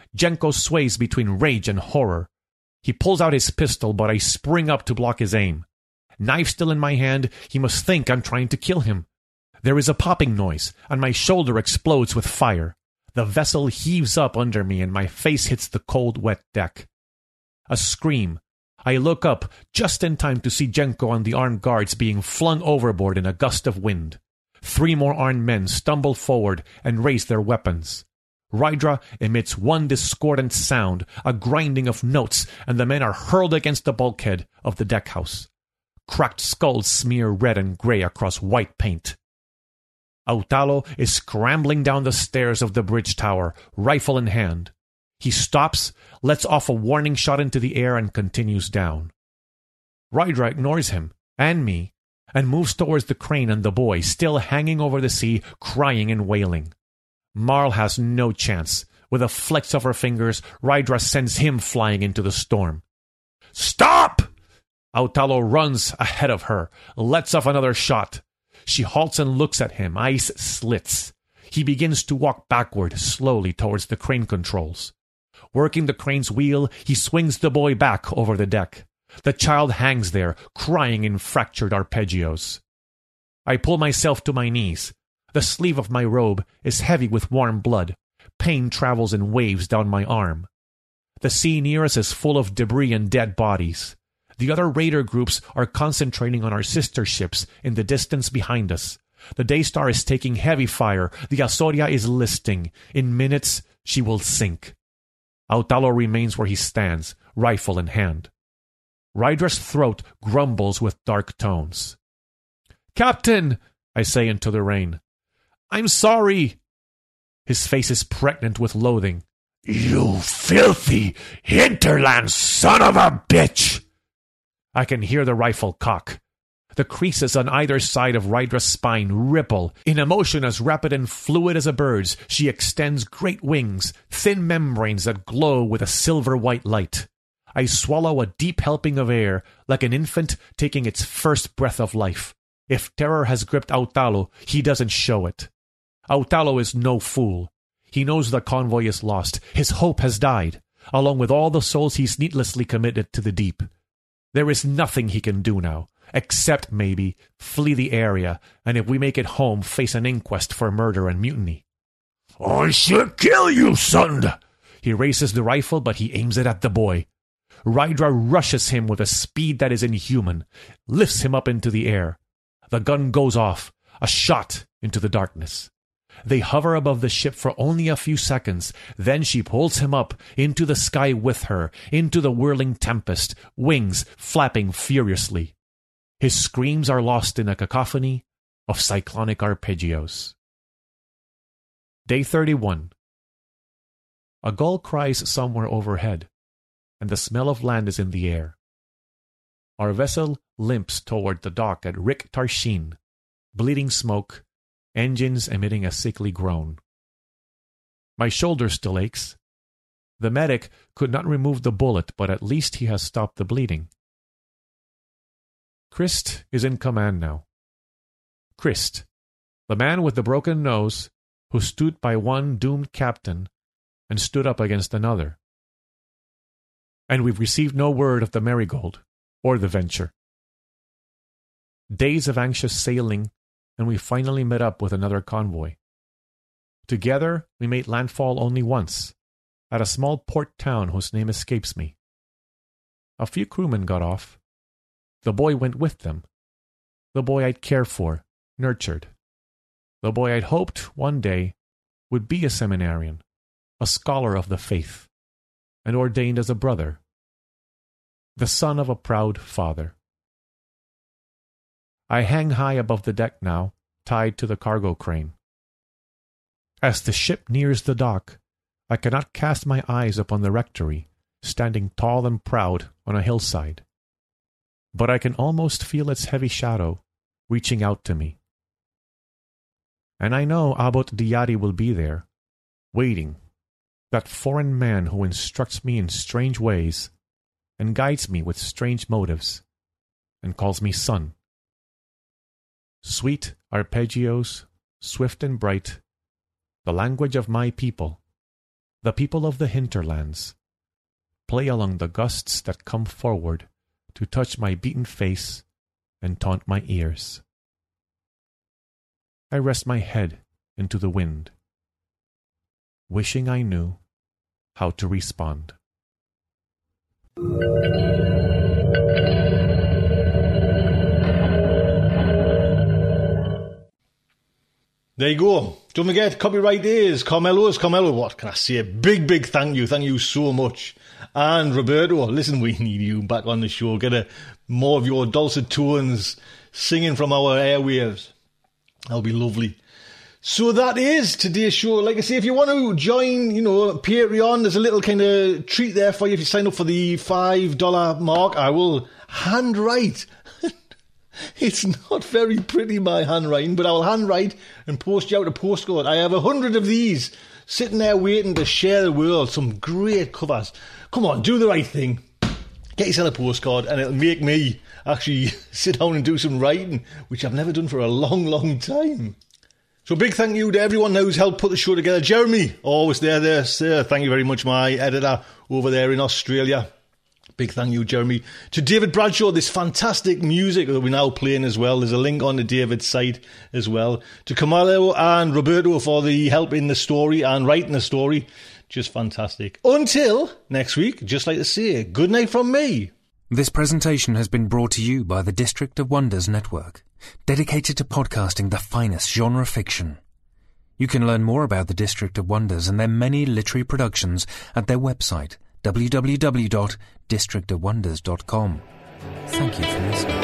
Jenko sways between rage and horror. He pulls out his pistol, but I spring up to block his aim. Knife still in my hand, he must think I'm trying to kill him. There is a popping noise, and my shoulder explodes with fire. The vessel heaves up under me, and my face hits the cold, wet deck. A scream. I look up just in time to see Jenko and the armed guards being flung overboard in a gust of wind. Three more armed men stumble forward and raise their weapons. Rydra emits one discordant sound, a grinding of notes, and the men are hurled against the bulkhead of the deckhouse. Cracked skulls smear red and gray across white paint. Autalo is scrambling down the stairs of the bridge tower, rifle in hand. He stops, lets off a warning shot into the air, and continues down. Rydra ignores him, and me, and moves towards the crane and the boy, still hanging over the sea, crying and wailing. Marl has no chance. With a flex of her fingers, Rydra sends him flying into the storm. "Stop!" Autalo runs ahead of her, lets off another shot. She halts and looks at him, eyes slits. He begins to walk backward, slowly towards the crane controls. Working the crane's wheel, he swings the boy back over the deck. The child hangs there, crying in fractured arpeggios. I pull myself to my knees. The sleeve of my robe is heavy with warm blood. Pain travels in waves down my arm. The sea near us is full of debris and dead bodies. The other raider groups are concentrating on our sister ships in the distance behind us. The Daystar is taking heavy fire. The Asoria is listing. In minutes, she will sink. Autalo remains where he stands, rifle in hand. Rydra's throat grumbles with dark tones. "Captain," I say into the rain. "I'm sorry." His face is pregnant with loathing. "You filthy hinterland son of a bitch!" I can hear the rifle cock. The creases on either side of Rydra's spine ripple. In a motion as rapid and fluid as a bird's, she extends great wings, thin membranes that glow with a silver-white light. I swallow a deep helping of air, like an infant taking its first breath of life. If terror has gripped Autalo, he doesn't show it. Autalo is no fool. He knows the convoy is lost. His hope has died, along with all the souls he's needlessly committed to the deep. There is nothing he can do now, except, maybe, flee the area, and if we make it home, face an inquest for murder and mutiny. "I shall kill you, son!" He raises the rifle, but he aims it at the boy. Rydra rushes him with a speed that is inhuman, lifts him up into the air. The gun goes off, a shot into the darkness. They hover above the ship for only a few seconds. Then she pulls him up, into the sky with her, into the whirling tempest, wings flapping furiously. His screams are lost in a cacophony of cyclonic arpeggios. Day thirty-one. A gull cries somewhere overhead, and the smell of land is in the air. Our vessel limps toward the dock at Rik Tarshin, bleeding smoke, engines emitting a sickly groan. My shoulder still aches. The medic could not remove the bullet, but at least he has stopped the bleeding. Christ is in command now. Christ, the man with the broken nose, who stood by one doomed captain and stood up against another. And we've received no word of the Marigold or the Venture. Days of anxious sailing, and we finally met up with another convoy. Together, we made landfall only once, at a small port town whose name escapes me. A few crewmen got off. The boy went with them. The boy I'd cared for, nurtured. The boy I'd hoped one day would be a seminarian, a scholar of the faith, and ordained as a brother, the son of a proud father. I hang high above the deck now, tied to the cargo crane. As the ship nears the dock, I cannot cast my eyes upon the rectory, standing tall and proud on a hillside. But I can almost feel its heavy shadow reaching out to me. And I know Abbot Diari will be there, waiting, that foreign man who instructs me in strange ways and guides me with strange motives and calls me son. Sweet arpeggios, swift and bright, the language of my people, the people of the hinterlands, play along the gusts that come forward to touch my beaten face and taunt my ears. I rest my head into the wind, wishing I knew how to respond. There you go. Don't forget, copyright is Carmelo's. Carmelo, what can I say? Big, big thank you. Thank you so much. And Roberto, listen, we need you back on the show. Get a, more of your dulcet tones singing from our airwaves. That'll be lovely. So that is today's show. Like I say, if you want to join, you know, Patreon, there's a little kind of treat there for you. If you sign up for the five dollars mark, I will handwrite. It's not very pretty, my handwriting, but I will handwrite and post you out a postcard. I have a hundred of these sitting there waiting to share the world. Some great covers. Come on, do the right thing. Get yourself a postcard and it'll make me actually sit down and do some writing, which I've never done for a long, long time. So big thank you to everyone who's helped put the show together. Jeremy, always there, there, sir. Thank you very much, my editor over there in Australia. Big thank you, Jeremy. To David Bradshaw, this fantastic music that we're now playing as well. There's a link on the David's site as well. To Camilo and Roberto for the help in the story and writing the story. Just fantastic. Until next week, just like to say, good night from me. This presentation has been brought to you by the District of Wonders Network, dedicated to podcasting the finest genre fiction. You can learn more about the District of Wonders and their many literary productions at their website, w w w dot district of wonders dot com. Thank you for listening.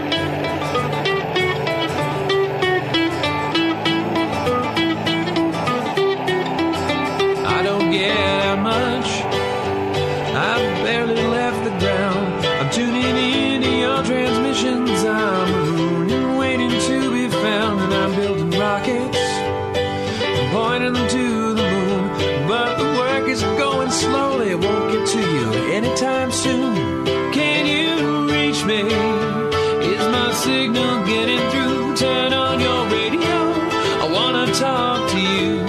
I don't get out much. I've barely left the ground. I'm tuning in to your transmissions. I'm marooned and waiting to be found. And I'm building rockets, pointing them to the moon. But the work is going slowly. It won't get to you anytime soon. Can you reach me? Is my signal getting through? Turn on your radio. I want to talk to you.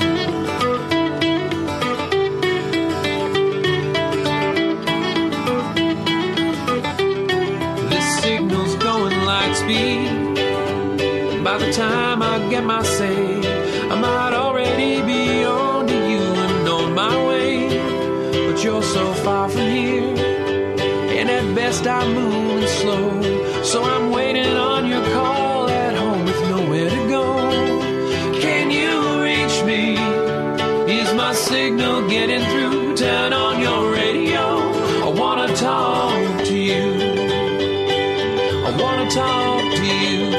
By the time I get my say, I might already be on to you and on my way. But you're so far from here, and at best I'm moving slow. So I'm waiting on your call at home with nowhere to go. Can you reach me? Is my signal getting through? Turn on your radio. I wanna talk to you. I wanna talk to you.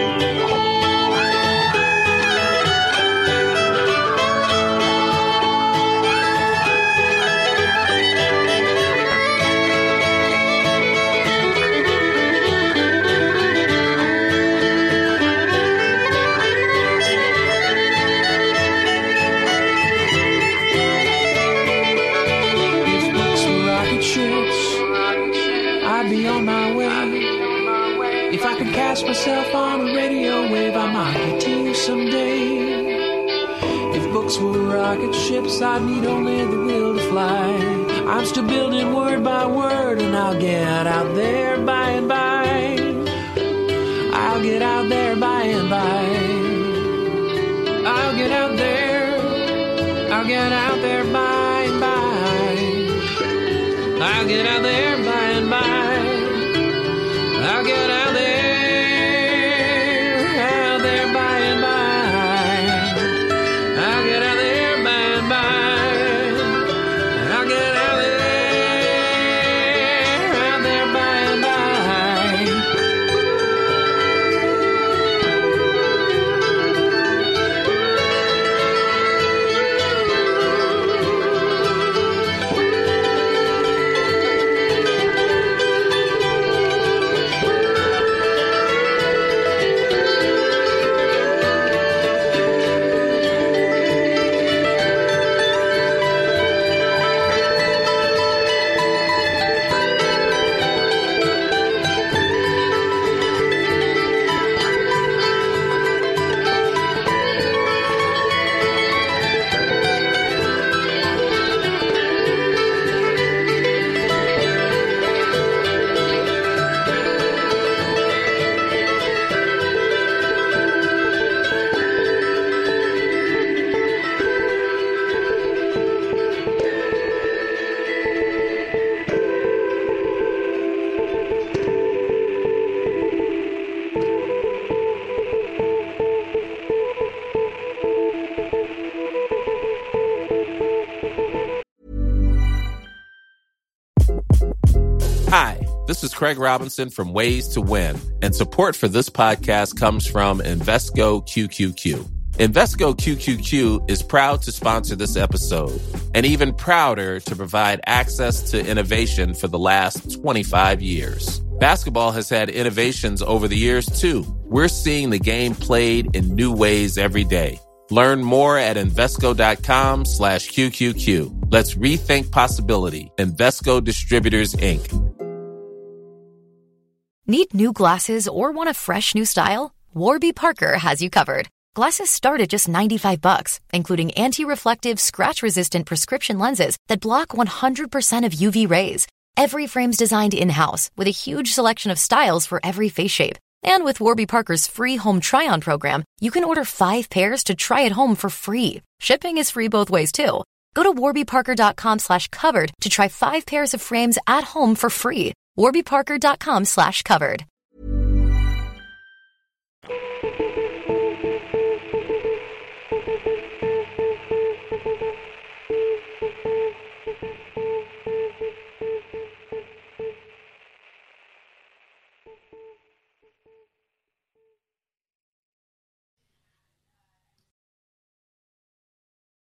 Cast myself on a radio wave, I might get to you someday. If books were rocket ships, I'd need only the will to fly. I'm still building word by word, and I'll get out there by and by. I'll get out there by and by. I'll get out there. I'll get out there by and by. I'll get out there by and by. I'll get out there. Hi, this is Craig Robinson from Ways to Win, and support for this podcast comes from Invesco Q Q Q. Invesco Q Q Q is proud to sponsor this episode, and even prouder to provide access to innovation for the last twenty-five years. Basketball has had innovations over the years, too. We're seeing the game played in new ways every day. Learn more at Invesco.com slash QQQ. Let's rethink possibility. Invesco Distributors, Incorporated. Need new glasses or want a fresh new style? Warby Parker has you covered. Glasses start at just ninety-five bucks, including anti-reflective, scratch-resistant prescription lenses that block one hundred percent of U V rays. Every frame's designed in-house with a huge selection of styles for every face shape. And with Warby Parker's free home try-on program, you can order five pairs to try at home for free. Shipping is free both ways, too. Go to warbyparker.com slash covered to try five pairs of frames at home for free. warbyparker.com slash covered.